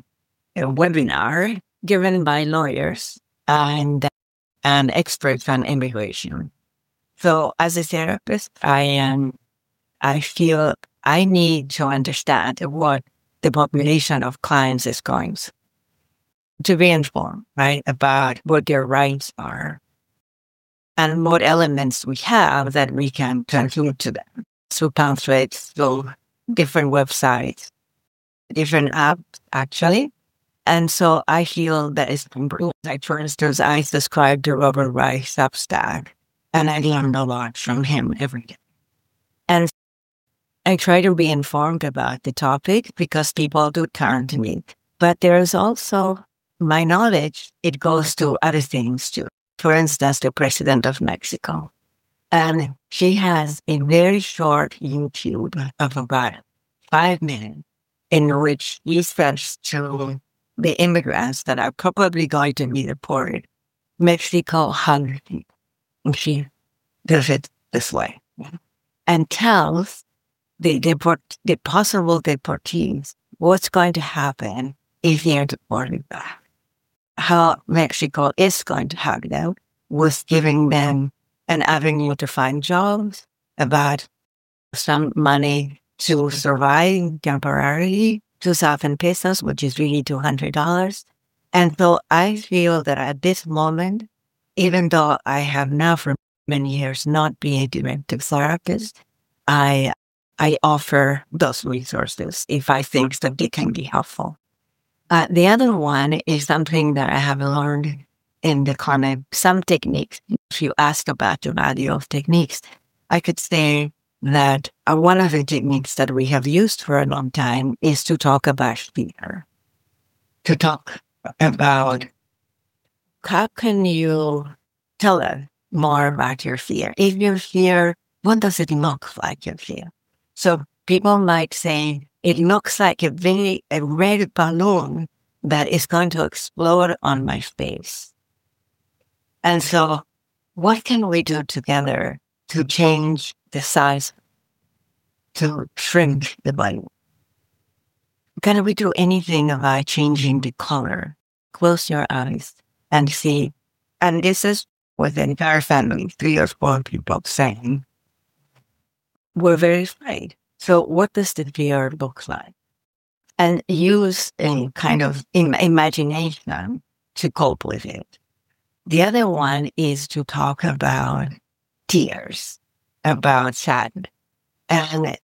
webinar given by lawyers and experts on immigration. So as a therapist, I feel I need to understand what the population of clients is going through, to be informed, right, about what their rights are and what elements we have that we can transmit to them through pamphlets, through different websites, different apps, actually. And so I feel that it's improved. Like, for instance, I subscribe to Robert Reich's Substack, and I learn a lot from him every day. And I try to be informed about the topic because people do turn to me. But there is also my knowledge. It goes to other things too. For instance, the president of Mexico. And she has a very short YouTube of about 5 minutes in which he says to the immigrants that are probably going to be deported, Mexico hugs people. And she does it this way and tells the possible deportees what's going to happen if they're deported back. How Mexico is going to hug them with giving them an avenue to find jobs, about some money to survive temporarily, 2,000 pesos, which is really $200. And so I feel that at this moment, even though I have now for many years not been a directive therapist, I offer those resources if I think that they can be helpful. The other one is something that I have learned in the comment, some techniques. If you ask about the value of techniques, I could say that one of the techniques that we have used for a long time is to talk about fear. To talk about how can you tell us more about your fear? If your fear, what does it look like, your fear? So people might say, it looks like a red balloon that is going to explode on my face. And so what can we do together to change the size, to shrink the balloon? Can we do anything about changing the color? Close your eyes and see. And this is with the entire family, 3 or 4 people saying, we're very afraid. So what does the fear look like? And use a kind of imagination to cope with it. The other one is to talk about tears, about sadness. And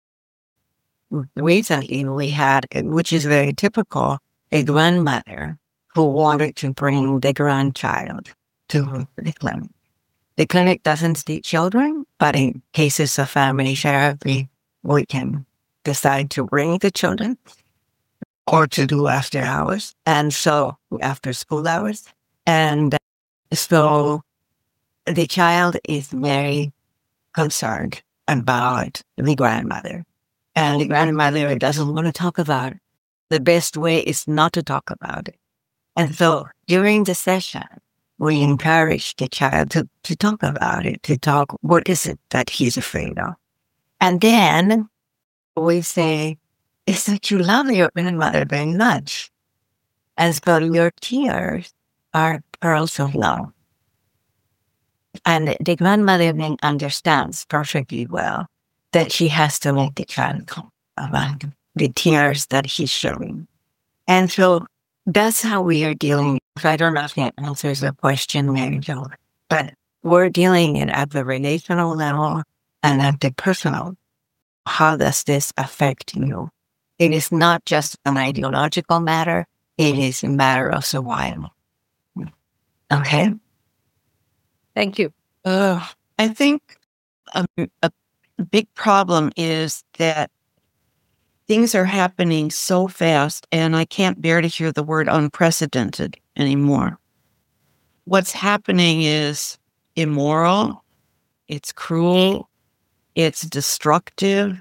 recently we had, which is very typical, a grandmother who wanted to bring the grandchild to the clinic. The clinic doesn't see children, but in cases of family therapy, we can decide to bring the children or to do after hours. And so after school hours. And so the child is very concerned about the grandmother. And the grandmother doesn't want to talk about it. The best way is not to talk about it. And so during the session, we encourage the child to talk about it, to talk, what is it that he's afraid of? And then we say, it's that you love your grandmother very much. And so your tears are pearls of love. And the grandmother then understands perfectly well that she has to let the child talk about the tears that he's showing. And so that's how we are dealing. I don't know if that answers the question, Mary Jo, but we're dealing it at the relational level and at the personal. How does this affect you? it is not just an ideological matter. It is a matter of survival. Okay? Thank you. I think a big problem is that things are happening so fast, and I can't bear to hear the word unprecedented anymore. What's happening is immoral, it's cruel, it's destructive,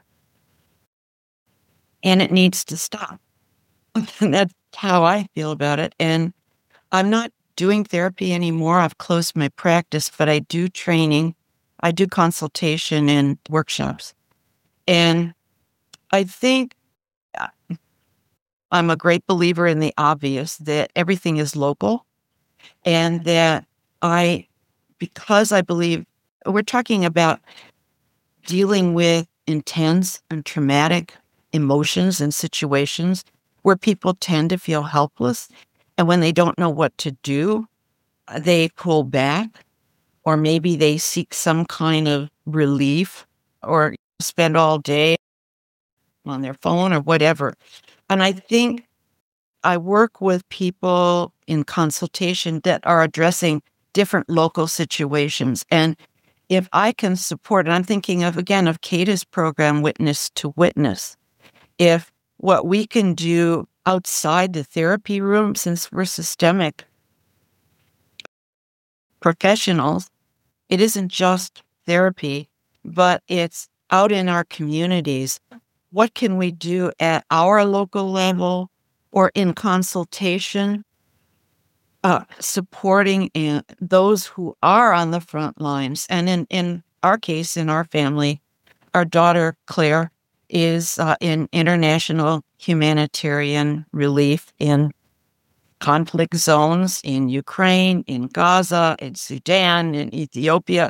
and it needs to stop. And that's how I feel about it. And I'm not doing therapy anymore. I've closed my practice, but I do training. I do consultation and workshops. And I think I'm a great believer in the obvious, that everything is local, and that because I believe we're talking about dealing with intense and traumatic emotions and situations where people tend to feel helpless. And when they don't know what to do, they pull back, or maybe they seek some kind of relief or spend all day on their phone or whatever. And I think I work with people in consultation that are addressing different local situations. And if I can support, and I'm thinking of Kata's program, Witness to Witness, if what we can do outside the therapy room, since we're systemic professionals, it isn't just therapy, but it's out in our communities. What can we do at our local level or in consultation, supporting those who are on the front lines? And in our case, in our family, our daughter, Claire, is in international humanitarian relief in conflict zones in Ukraine, in Gaza, in Sudan, in Ethiopia.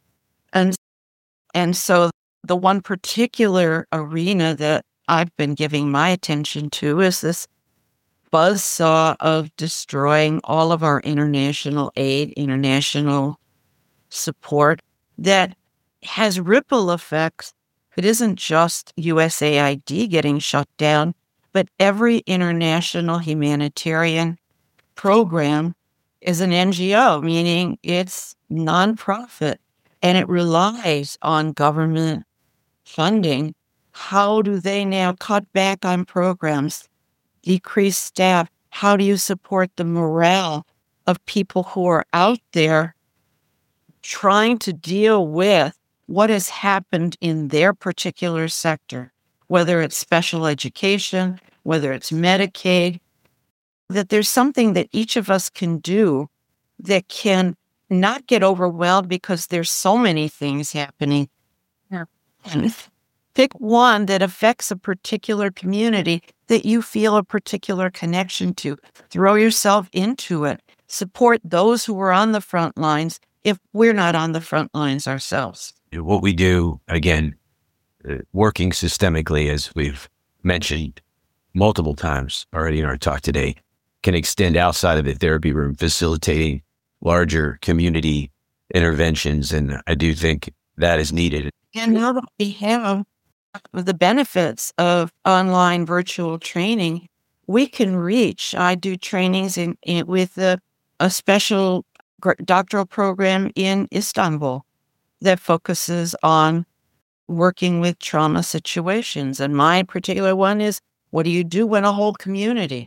And so the one particular arena that I've been giving my attention to is this buzzsaw of destroying all of our international aid, international support that has ripple effects. It isn't just USAID getting shut down, but every international humanitarian program is an NGO, meaning it's nonprofit, and it relies on government funding. How do they now cut back on programs, decrease staff? How do you support the morale of people who are out there trying to deal with what has happened in their particular sector, whether it's special education, whether it's Medicaid, that there's something that each of us can do that can not get overwhelmed because there's so many things happening. Yeah. And pick one that affects a particular community that you feel a particular connection to. Throw yourself into it. Support those who are on the front lines if we're not on the front lines ourselves. What we do, again, working systemically, as we've mentioned multiple times already in our talk today, can extend outside of the therapy room, facilitating larger community interventions. And I do think that is needed. And now that we have the benefits of online virtual training, we can reach. I do trainings with a special doctoral program in Istanbul that focuses on working with trauma situations. And my particular one is, what do you do when a whole community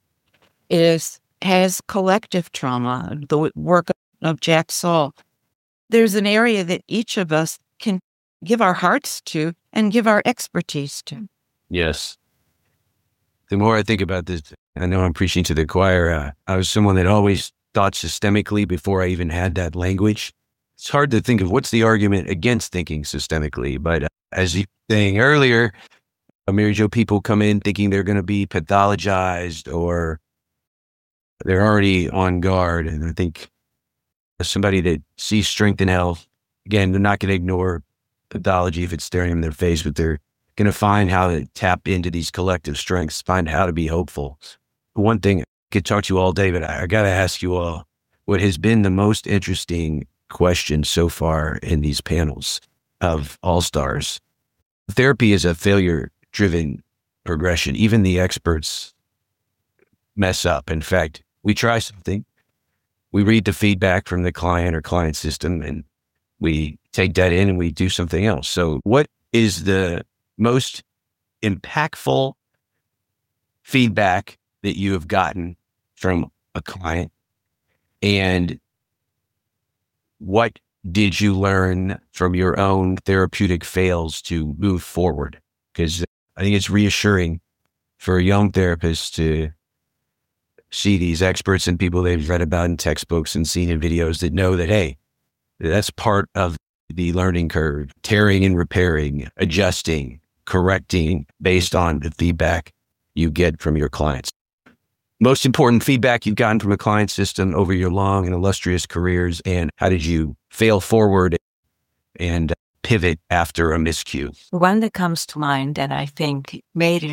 has collective trauma? The work of Jack Saul. There's an area that each of us can give our hearts to and give our expertise to. Yes. The more I think about this, I know I'm preaching to the choir. I was someone that always thought systemically before I even had that language. It's hard to think of what's the argument against thinking systemically. But as you were saying earlier, Mary Jo, people come in thinking they're going to be pathologized or they're already on guard. And I think as somebody that sees strength and health, again, they're not going to ignore pathology if it's staring them in their face, but they're going to find how to tap into these collective strengths, find how to be hopeful. One thing I could talk to you all day, but I got to ask you all, what has been the most interesting question so far in these panels of All Stars? Therapy is a failure-driven progression. Even the experts mess up. In fact, we try something, we read the feedback from the client or client system, and we take that in and we do something else. So what is the most impactful feedback that you have gotten from a client? And what did you learn from your own therapeutic fails to move forward? Because I think it's reassuring for a young therapist to see these experts and people they've read about in textbooks and seen in videos that know that, hey, that's part of the learning curve, tearing and repairing, adjusting, correcting based on the feedback you get from your clients. Most important feedback you've gotten from a client system over your long and illustrious careers, and how did you fail forward and pivot after a miscue? One that comes to mind that I think made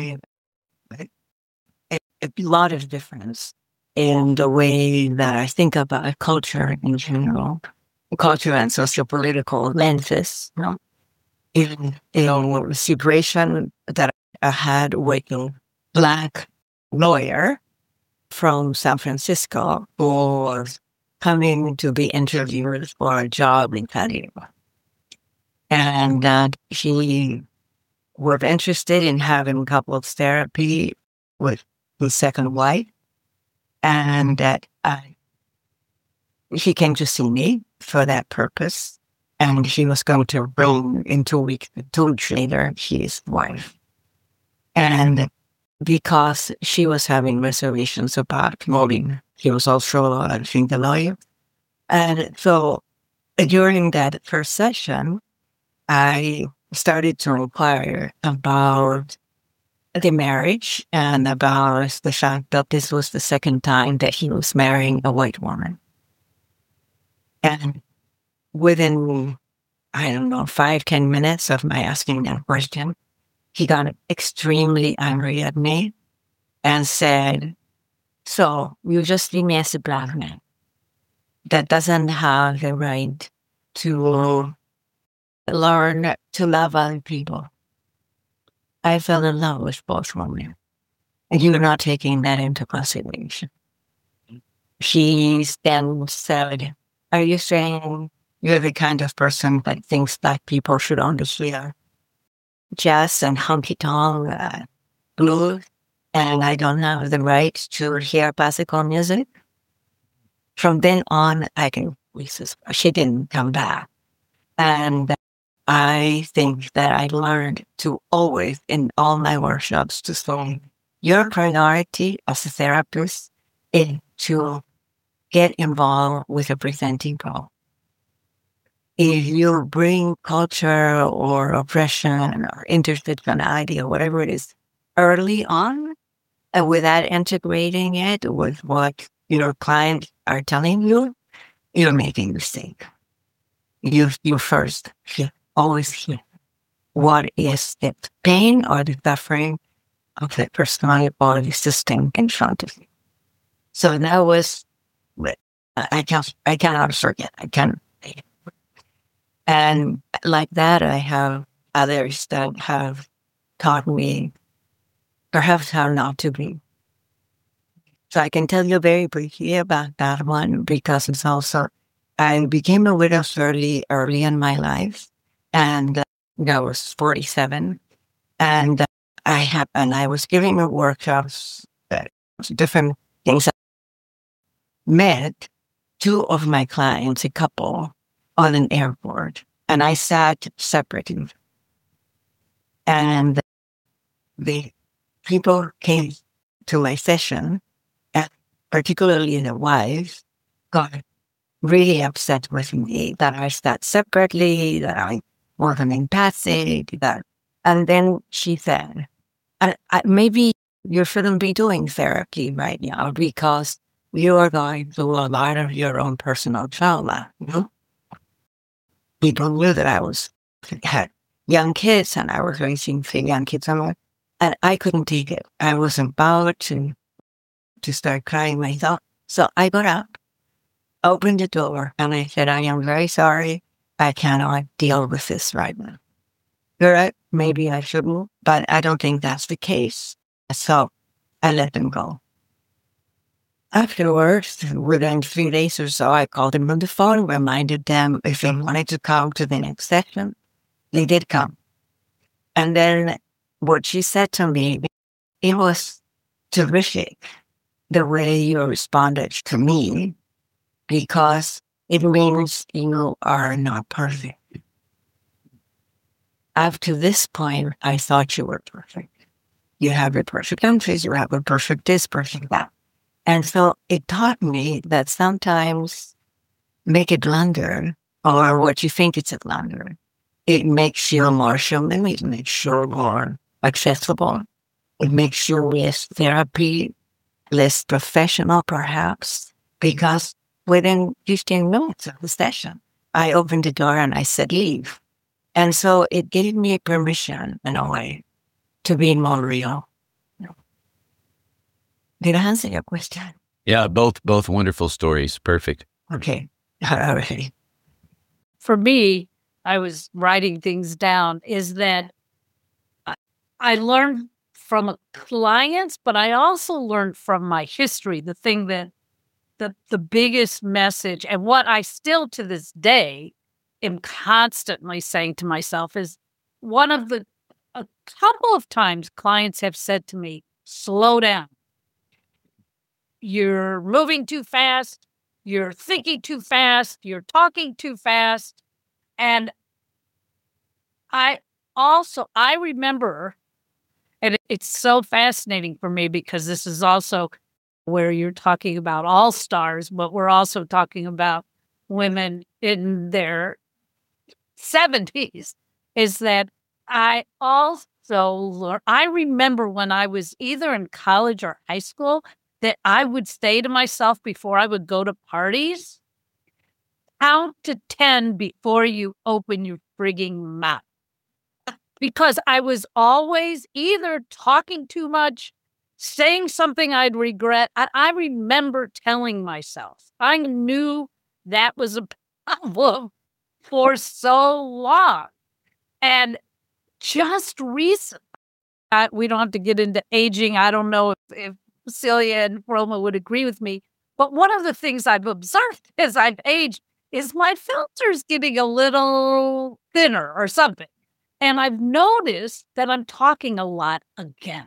a lot of difference in the way that I think about culture in general, culture and sociopolitical lenses. In a situation that I had with a Black lawyer from San Francisco who was coming to be interviewed for a job in Canada. And he was interested in having couples therapy with his second wife. And that he came to see me for that purpose. And he was going to bring in 2 weeks later his wife. And because she was having reservations about moving, he was also, I think, a lawyer. And so during that first session, I started to inquire about the marriage and about the fact that this was the second time that he was marrying a white woman. And within, 5-10 minutes of my asking that question, he got extremely angry at me and said, "So you just see me as a Black man that doesn't have the right to learn to love other people. I fell in love with both women, and you're not taking that into consideration." He then said, "Are you saying you're the kind of person that thinks Black people should understand jazz and honky-tonk blues, and I don't have the right to hear classical music?" From then on, she didn't come back. And I think that I learned to always, in all my workshops, to say, your priority as a therapist is to get involved with a presenting goal. If you bring culture or oppression or intersectionality or whatever it is early on, and without integrating it with what your clients are telling you, you're making a mistake. You first always hear what is the pain or the suffering of the personality or the system in front of you. So that was, I cannot forget. I can't. And like that, I have others that have taught me perhaps how not to be. So I can tell you very briefly about that one, because it's also, I became a widow fairly early in my life, and I was 47, and I was giving workshops, different things. I met two of my clients, a couple, on an airport, and I sat separately. And the people came to my session, and particularly the wife got really upset with me that I sat separately, that I wasn't empathic, and then she said, maybe you shouldn't be doing therapy right now because you are going through a lot of your own personal trauma. You know? People knew that I had young kids and I was raising 3 young kids, and I couldn't take it. I was about to start crying myself. So I got up, opened the door, and I said, I am very sorry. I cannot deal with this right now. correct. Maybe I shouldn't, but I don't think that's the case. So I let them go. Afterwards, within 3 days or so, I called them on the phone, reminded them if they wanted to come to the next session. They did come. And then what she said to me, it was terrific the way you responded to me, because it means you are not perfect. Up to this point, I thought you were perfect. You have a perfect countries, you have a perfect this, perfect that. And so it taught me that sometimes make it longer, or what you think it's a longer, it makes you more human, it makes you more accessible. It makes you less therapy, less professional perhaps, because within 15 minutes of the session, I opened the door and I said, leave. And so it gave me permission, in a way, to be more real. Did I answer your question? Yeah, both wonderful stories. Perfect. Okay. All right. For me, I was writing things down, is that I learned from clients, but I also learned from my history, the thing that the biggest message, and what I still to this day am constantly saying to myself, is a couple of times clients have said to me, slow down. You're moving too fast. You're thinking too fast. You're talking too fast. And I remember, and it's so fascinating for me because this is also where you're talking about all stars, but we're also talking about women in their 70s, is that I remember when I was either in college or high school that I would say to myself before I would go to parties, count to 10 before you open your frigging mouth. Because I was always either talking too much, saying something I'd regret. I remember telling myself, I knew that was a problem for so long. And just recently, we don't have to get into aging. I don't know if Celia and Roma would agree with me. But one of the things I've observed as I've aged is my filter's getting a little thinner or something. And I've noticed that I'm talking a lot again.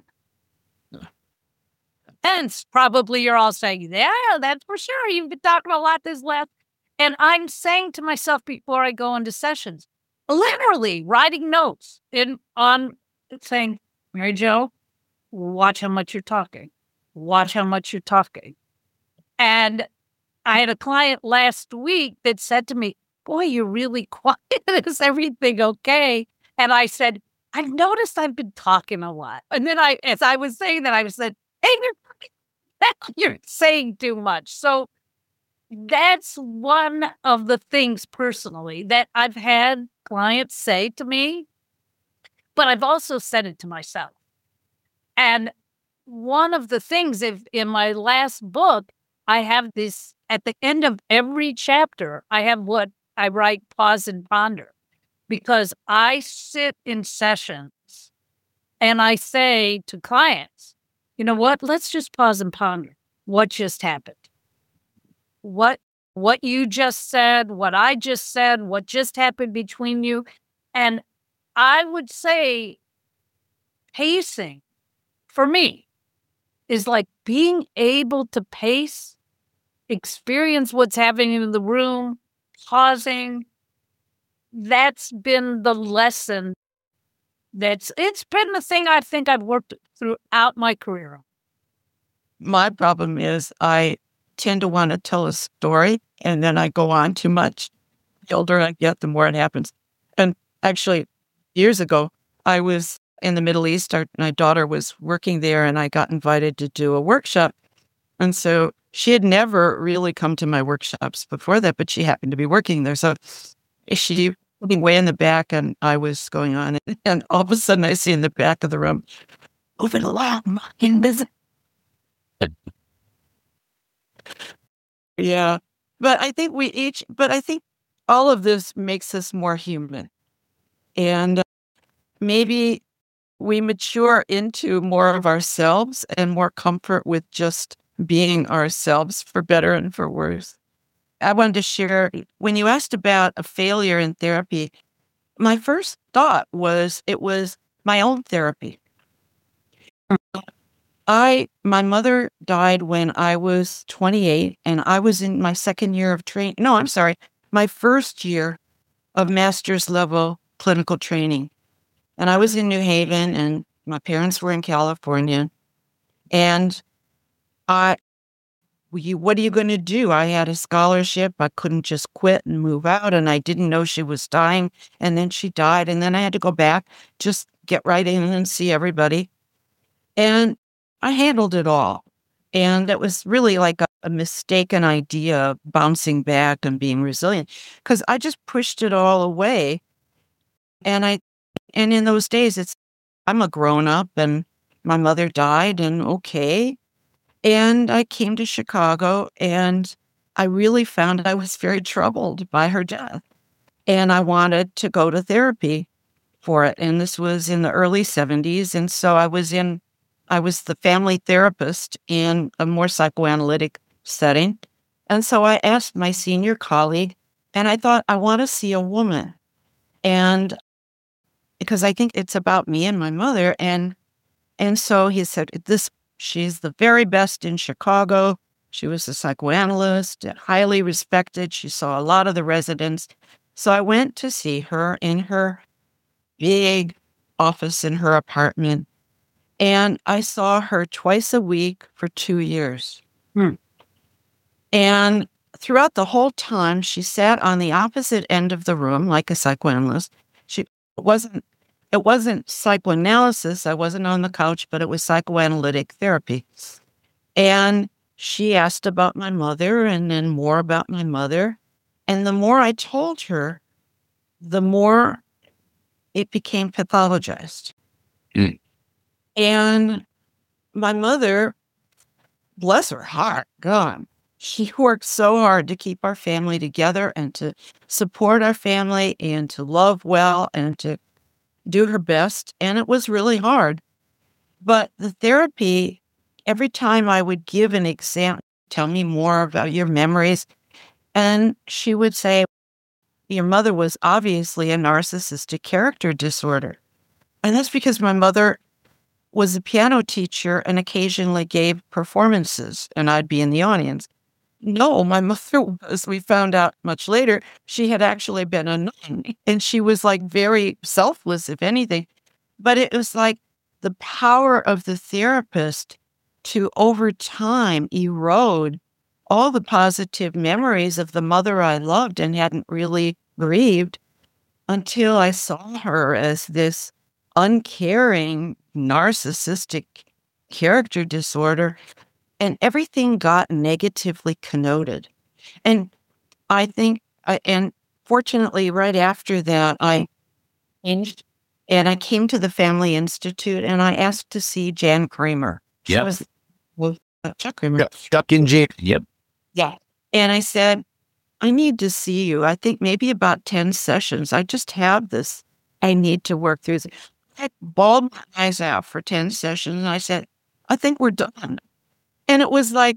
Hence, probably you're all saying, yeah, that's for sure. You've been talking a lot this last. And I'm saying to myself before I go into sessions, literally writing notes on saying, Mary Jo, watch how much you're talking. Watch how much you're talking. And I had a client last week that said to me, boy, you're really quiet. Is everything okay? And I said, I've noticed I've been talking a lot. And then as I was saying that, I said, hey, you're saying too much. So that's one of the things personally that I've had clients say to me, but I've also said it to myself. And one of the things in my last book, I have this at the end of every chapter, I have what I write, pause and ponder. Because I sit in sessions and I say to clients, you know what, let's just pause and ponder what just happened. What you just said, what I just said, what just happened between you. And I would say pacing for me is like being able to pace, experience what's happening in the room, pausing. That's been the lesson. It's been the thing I think I've worked throughout my career. My problem is I tend to want to tell a story and then I go on too much. The older I get, the more it happens. And actually, years ago, I was in the Middle East. My daughter was working there and I got invited to do a workshop. And so she had never really come to my workshops before that, but she happened to be working there. So she was way in the back and I was going on. And all of a sudden I see in the back of the room, move it along, invisible. Yeah. But I think all of this makes us more human. And maybe we mature into more of ourselves and more comfort with just being ourselves, for better and for worse. I wanted to share, when you asked about a failure in therapy, my first thought was it was my own therapy. My mother died when I was 28, and I was in my second year of training. No, I'm sorry, my first year of master's level clinical training. And I was in New Haven, and my parents were in California. And what are you going to do? I had a scholarship. I couldn't just quit and move out, and I didn't know she was dying. And then she died, and then I had to go back, just get right in and see everybody. And I handled it all. And it was really like a mistaken idea of bouncing back and being resilient, because I just pushed it all away. And in those days, I'm a grown up, and my mother died, and okay. And I came to Chicago, and I really found I was very troubled by her death. And I wanted to go to therapy for it. And this was in the early 70s. And so I was the family therapist in a more psychoanalytic setting. And so I asked my senior colleague, and I thought, I want to see a woman. And because I think it's about me and my mother. And so he said, she's the very best in Chicago. She was a psychoanalyst, highly respected. She saw a lot of the residents. So I went to see her in her big office in her apartment. And I saw her twice a week for 2 years. And throughout the whole time, she sat on the opposite end of the room like a psychoanalyst. It wasn't psychoanalysis. I wasn't on the couch, but it was psychoanalytic therapy. And she asked about my mother, and then more about my mother. And the more I told her, the more it became pathologized. And my mother, bless her heart, God, she worked so hard to keep our family together and to support our family and to love well and to do her best. And it was really hard. But the therapy, every time I would give an example, tell me more about your memories. And she would say, your mother was obviously a narcissistic character disorder. And that's because my mother was a piano teacher and occasionally gave performances, and I'd be in the audience. No, my mother, as we found out much later, she had actually been a nun, and she was like very selfless, if anything. But it was like the power of the therapist to, over time, erode all the positive memories of the mother I loved and hadn't really grieved, until I saw her as this uncaring, narcissistic character disorder, and everything got negatively connoted. And I think, and fortunately, right after that, I changed, and I came to the Family Institute, and I asked to see Jan Kramer. She was Chuck Kramer. Chuck and Jan. Yep. Yeah. And I said, I need to see you. I think maybe about 10 sessions. I just have this. I need to work through this. I bawled my eyes out for 10 sessions, and I said, I think we're done. And it was like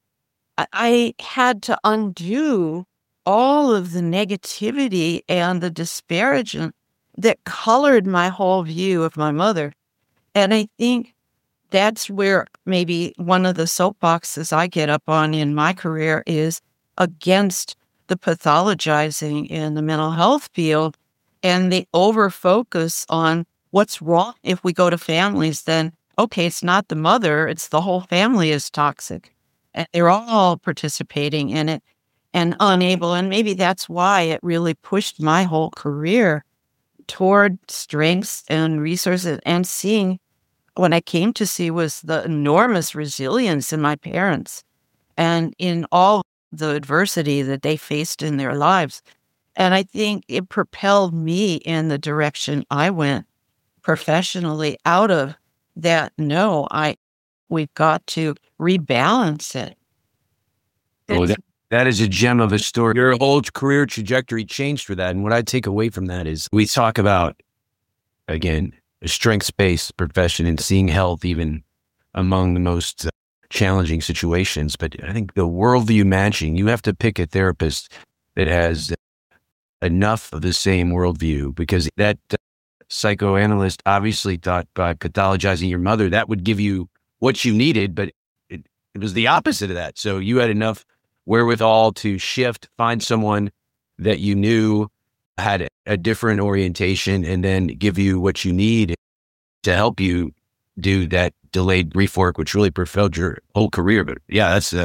I had to undo all of the negativity and the disparagement that colored my whole view of my mother. And I think that's where maybe one of the soapboxes I get up on in my career is against the pathologizing in the mental health field and the over-focus on what's wrong. If we go to families, then, okay, it's not the mother, it's the whole family is toxic. And they're all participating in it and unable. And maybe that's why it really pushed my whole career toward strengths and resources, and seeing what I came to see was the enormous resilience in my parents and in all the adversity that they faced in their lives. And I think it propelled me in the direction I went professionally out of that. No, we've got to rebalance it. Oh, that is a gem of a story. Your whole career trajectory changed for that. And what I take away from that is we talk about again, a strengths-based profession and seeing health even among the most challenging situations. But I think the worldview matching, you have to pick a therapist that has enough of the same worldview, because that psychoanalyst obviously thought by pathologizing your mother, that would give you what you needed, but it was the opposite of that. So you had enough wherewithal to shift, find someone that you knew had a different orientation, and then give you what you need to help you do that delayed grief work, which really propelled your whole career. But yeah, that's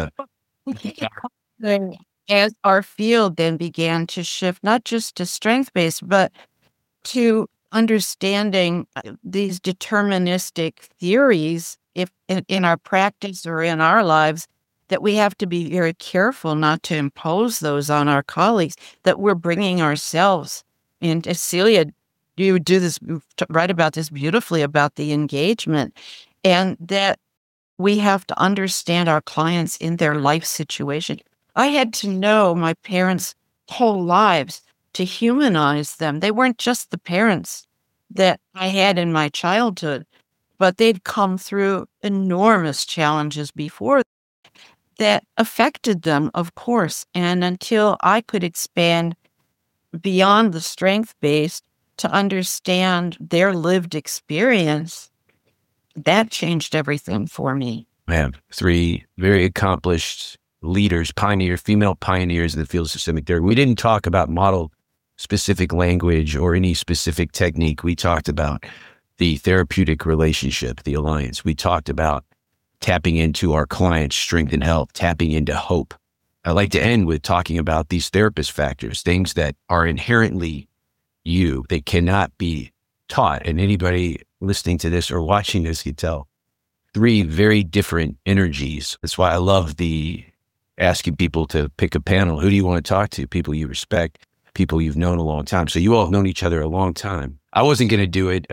as our field then began to shift, not just to strength-based, but to understanding these deterministic theories if in our practice or in our lives, that we have to be very careful not to impose those on our colleagues, that we're bringing ourselves. And Celia, you do this, write about this beautifully about the engagement, and that we have to understand our clients in their life situation. I had to know my parents' whole lives to humanize them. They weren't just the parents that I had in my childhood, but they'd come through enormous challenges before that affected them, of course. And until I could expand beyond the strength-based to understand their lived experience, that changed everything for me. I have three very accomplished leaders, female pioneers in the field of systemic therapy. We didn't talk about model specific language or any specific technique. We talked about the therapeutic relationship, the alliance. We talked about tapping into our clients' strength and health, tapping into hope. I like to end with talking about these therapist factors, things that are inherently you. They cannot be taught. And anybody listening to this or watching this can tell three very different energies. That's why I love asking people to pick a panel. Who do you want to talk to? People you respect, people you've known a long time. So you all have known each other a long time. I wasn't going to do it.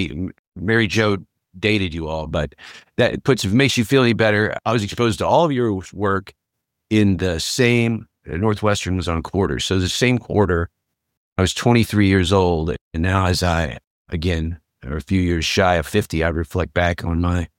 Mary Jo dated you all, but that makes you feel any better. I was exposed to all of your work in the same, Northwestern was on quarters. So the same quarter, I was 23 years old. And now as I, again, are a few years shy of 50, I reflect back on my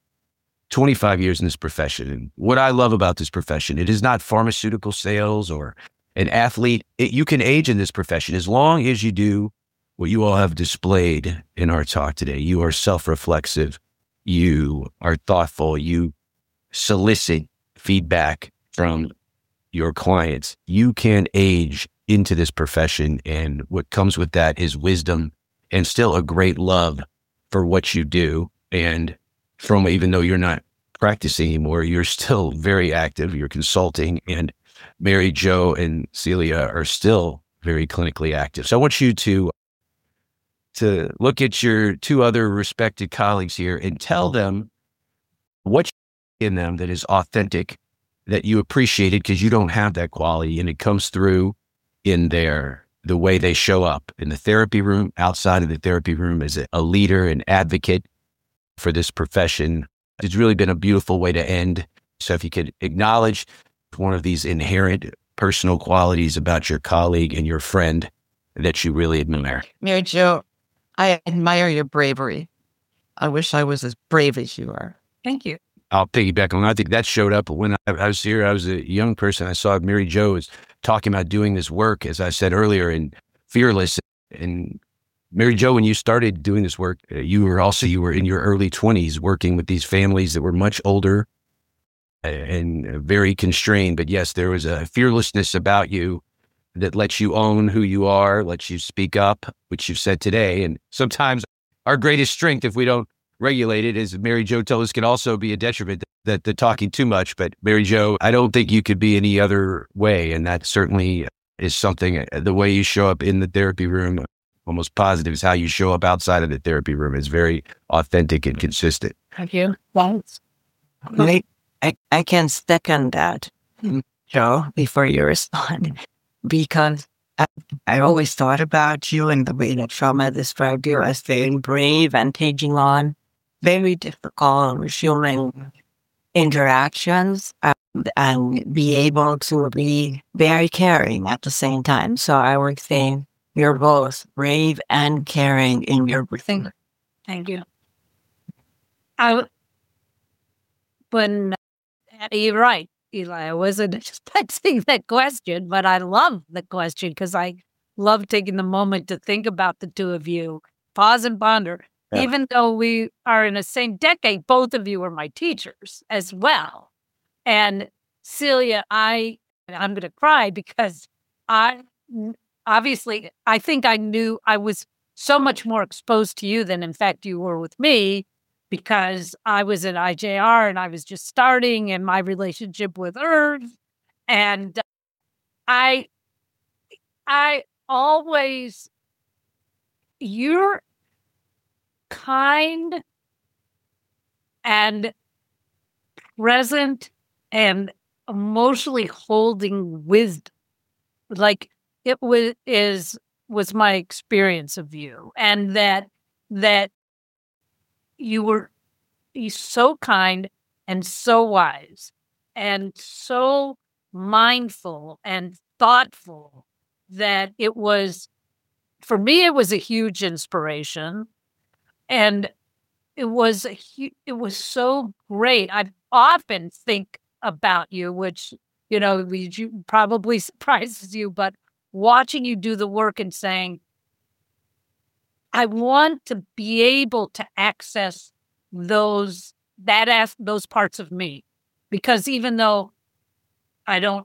25 years in this profession. And what I love about this profession, it is not pharmaceutical sales or an athlete. You can age in this profession as long as you do what you all have displayed in our talk today. You are self-reflexive. You are thoughtful. You solicit feedback from your clients. You can age into this profession. And what comes with that is wisdom and still a great love for what you do. And even though you're not practicing anymore, you're still very active. You're consulting, and Mary Jo and Celia are still very clinically active. So I want you to look at your two other respected colleagues here and tell them what in them that is authentic, that you appreciated because you don't have that quality, and it comes through in the way they show up in the therapy room, outside of the therapy room, as a leader, an advocate for this profession. It's really been a beautiful way to end. So if you could acknowledge one of these inherent personal qualities about your colleague and your friend that you really admire. Mary Jo, I admire your bravery. I wish I was as brave as you are. Thank you. I'll piggyback on that. I think that showed up when I was here. I was a young person. I saw Mary Jo was talking about doing this work, as I said earlier, and fearless. And Mary Jo, when you started doing this work, you were in your early 20s working with these families that were much older and very constrained. But yes, there was a fearlessness about you that lets you own who you are, lets you speak up, which you've said today. And sometimes our greatest strength, if we don't regulate it, as Mary Jo told us, can also be a detriment, that the talking too much. But Mary Jo, I don't think you could be any other way. And that certainly is something, the way you show up in the therapy room, almost positive, is how you show up outside of the therapy room. Is very authentic and consistent. Thank you. Thanks. I can second that, Joe, before you respond, because I always thought about you and the way that Trauma described you as very brave and taking on very difficult human interactions and be able to be very caring at the same time. So I would say You're both brave and caring in your breathing. Thank you. You're right, Eli. I wasn't expecting that question, but I love the question because I love taking the moment to think about the two of you, pause and ponder. Yeah. Even though we are in the same decade, both of you are my teachers as well. And Celia, I'm going to cry because I think I was so much more exposed to you than in fact you were with me, because I was at IJR and I was just starting in my relationship with Irv. And I always, you're kind and present and emotionally holding wisdom. Like it was my experience of you, and that you're so kind and so wise and so mindful and thoughtful that it was, for me, it was a huge inspiration. And it was so great. I often think about you, which, probably surprises you, but watching you do the work and saying, I want to be able to access those parts of me, because even though I don't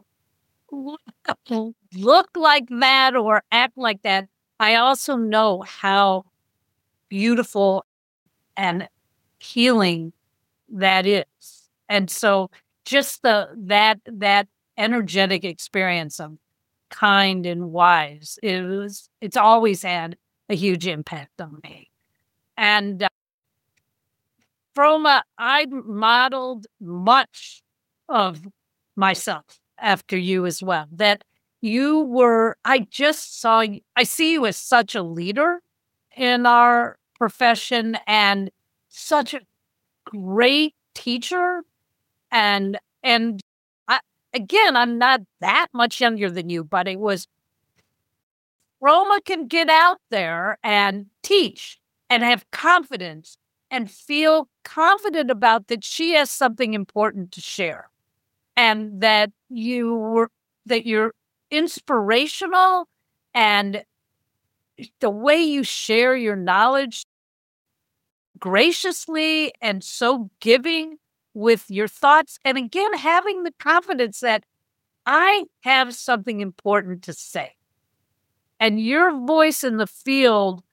look like that or act like that, I also know how beautiful and healing that is. And so just that energetic experience of kind and wise, it's always had a huge impact on me. And Froma, I modeled much of myself after you as well. That I see you as such a leader in our profession and such a great teacher. And I'm not that much younger than you, but it was, Froma can get out there and teach and have confidence and feel confident about that she has something important to share, and that you're inspirational, and the way you share your knowledge graciously and so giving with your thoughts. And again, having the confidence that I have something important to say. And your voice in the field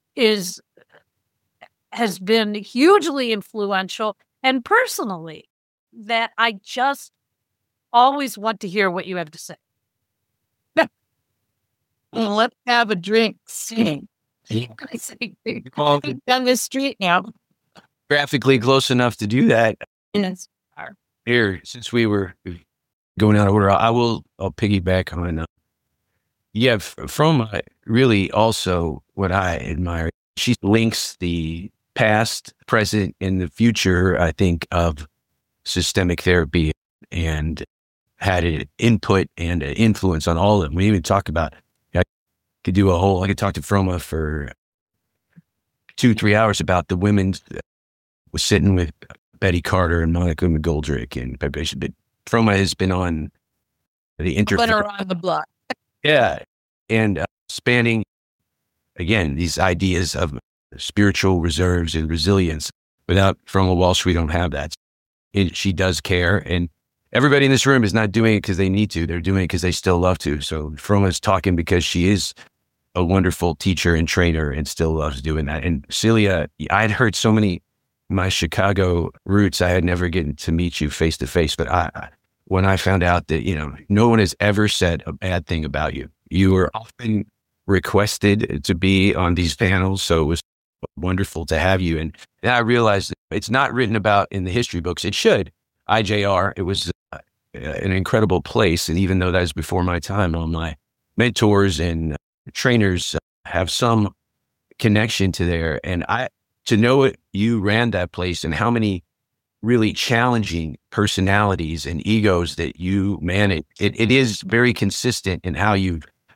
has been hugely influential, and personally, that I just always want to hear what you have to say. Let's have a drink. Sing. Down the street now. Graphically close enough to do that. Yes. Here, since we were going out of order, I'll piggyback on. Froma really also what I admire. She links the past, present, and the future, I think, of systemic therapy, and had an input and an influence on all of them. We even talk about, I could talk to Froma for 2-3 hours about the women. Was sitting with Betty Carter and Monica McGoldrick, and but Froma has been on the around the block. Yeah. And spanning, again, these ideas of spiritual reserves and resilience. Without Froma Walsh, we don't have that. She does care. And everybody in this room is not doing it because they need to. They're doing it because they still love to. So Froma's talking because she is a wonderful teacher and trainer and still loves doing that. And Celia, I'd heard so many, my Chicago roots, I had never gotten to meet you face to face. But when I found out that, no one has ever said a bad thing about you. You were often requested to be on these panels, so it was wonderful to have you. And I realized it's not written about in the history books. It should. IJR, it was an incredible place. And even though that was before my time, all my mentors and trainers have some connection to there. And to know it, you ran that place, and how many really challenging personalities and egos that you manage. It is very consistent in how you've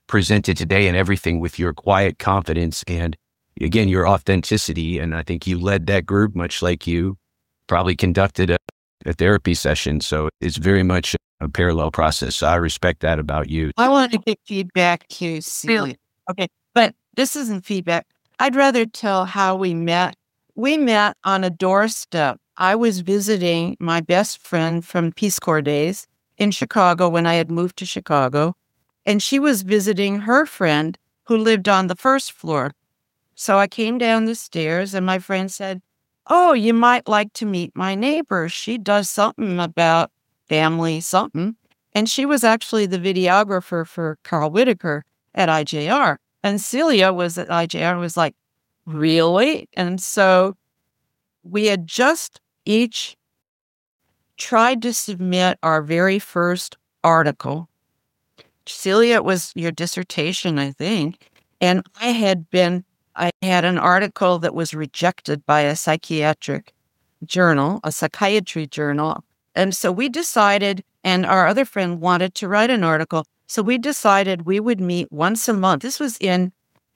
presented today and everything with your quiet confidence and, again, your authenticity. And I think you led that group much like you probably conducted a therapy session. So it's very much a parallel process. So I respect that about you. I want to get feedback to Celia. Okay, but this isn't feedback. I'd rather tell how we met. We met on a doorstep. I was visiting my best friend from Peace Corps days in Chicago when I had moved to Chicago, and she was visiting her friend who lived on the first floor. So I came down the stairs, and my friend said, "Oh, you might like to meet my neighbor. She does something about family something." And she was actually the videographer for Carl Whitaker at IJR. And Celia was at IJR and was like, "Really?" And so we had just each tried to submit our very first article. Celia, it was your dissertation, I think. And I had an article that was rejected by a psychiatric journal, a psychiatry journal. And so we decided, and our other friend wanted to write an article. So we decided we would meet once a month. This was in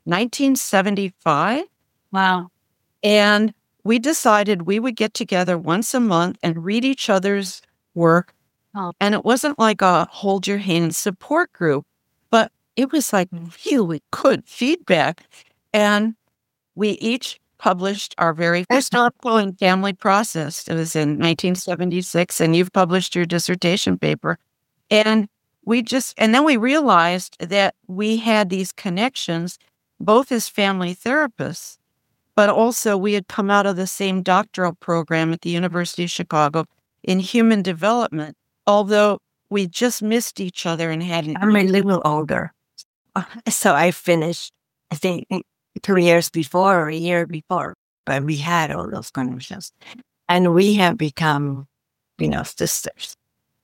1975. Wow. And we decided we would get together once a month and read each other's work. Oh. And it wasn't like a hold your hand support group, but it was like really good feedback. And we each published our very first article in Family Process. It was in 1976, and you've published your dissertation paper. And then we realized that we had these connections, both as family therapists, but also we had come out of the same doctoral program at the University of Chicago in human development, although we just missed each other and hadn't. I'm a little older. So I finished, I think, 3 years before or a year before, but we had all those connections. And we have become, sisters.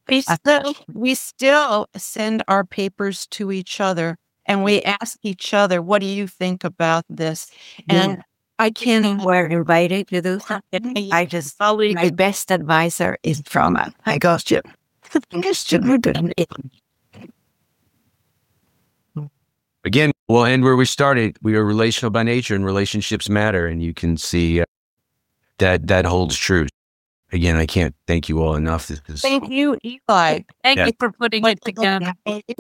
We still send our papers to each other, and we ask each other, "What do you think about this?" And I can't. We're invited to do something. My best advisor is from I got you. Again, we'll end where we started. We are relational by nature, and relationships matter. And you can see that holds true. Again, I can't thank you all enough. Thank you, Eli. Thank you for putting it together.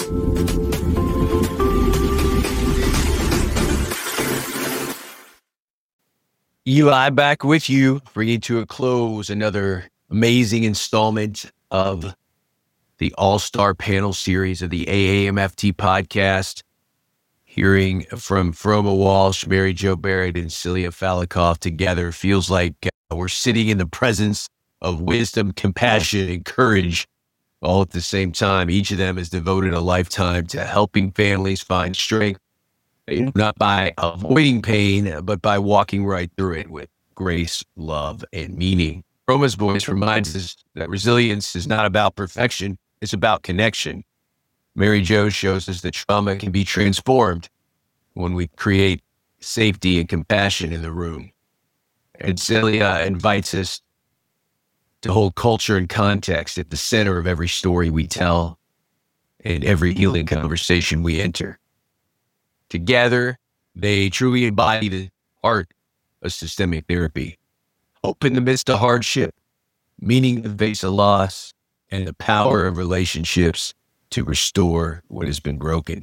Eli, back with you, bringing to a close another amazing installment of the All-Star Panel series of the AAMFT podcast. Hearing from Froma Walsh, Mary Jo Barrett, and Celia Falikoff together feels like we're sitting in the presence of wisdom, compassion, and courage all at the same time. Each of them has devoted a lifetime to helping families find strength, not by avoiding pain, but by walking right through it with grace, love, and meaning. Froma's voice reminds us that resilience is not about perfection, it's about connection. Mary Jo shows us that trauma can be transformed when we create safety and compassion in the room. And Celia invites us to hold culture and context at the center of every story we tell and every healing conversation we enter. Together, they truly embody the art of systemic therapy. Hope in the midst of hardship, meaning in the face of loss, and the power of relationships to restore what has been broken.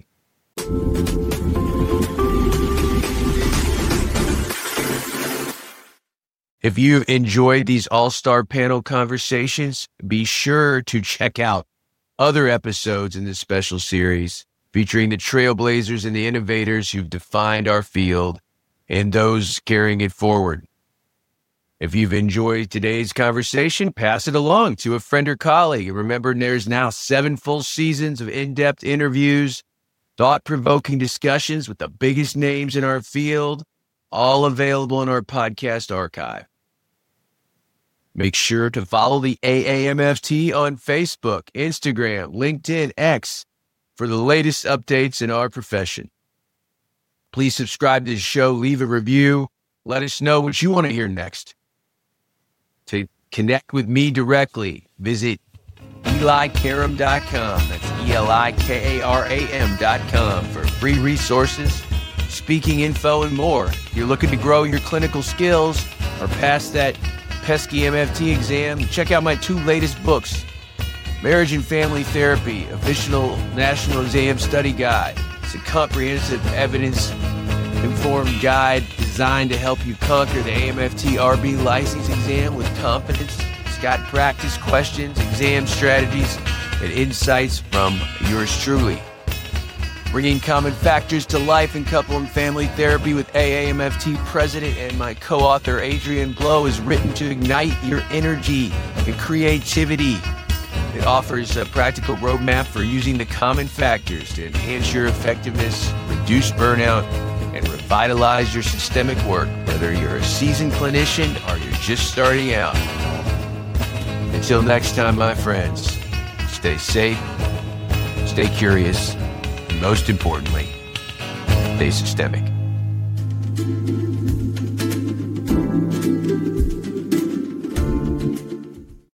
If you've enjoyed these all-star panel conversations, be sure to check out other episodes in this special series featuring the trailblazers and the innovators who've defined our field and those carrying it forward. If you've enjoyed today's conversation, pass it along to a friend or colleague. And remember, there's now 7 full seasons of in-depth interviews, thought-provoking discussions with the biggest names in our field, all available in our podcast archive. Make sure to follow the AAMFT on Facebook, Instagram, LinkedIn, X for the latest updates in our profession. Please subscribe to the show, leave a review, let us know what you want to hear next. To connect with me directly, visit EliKaram.com. That's ELIKARAM.com for free resources, speaking info, and more. If you're looking to grow your clinical skills or pass that pesky MFT exam, check out my 2 latest books, Marriage and Family Therapy, Official National Exam Study Guide. It's a comprehensive evidence-informed guide designed to help you conquer the AMFT RB license exam with confidence. It's got practice questions, exam strategies, and insights from yours truly. Bringing common factors to life in couple and family therapy with AAMFT president and my co-author Adrian Blow is written to ignite your energy and creativity. It offers a practical roadmap for using the common factors to enhance your effectiveness, reduce burnout, and revitalize your systemic work, whether you're a seasoned clinician or you're just starting out. Until next time, my friends, stay safe, stay curious, and most importantly, stay systemic.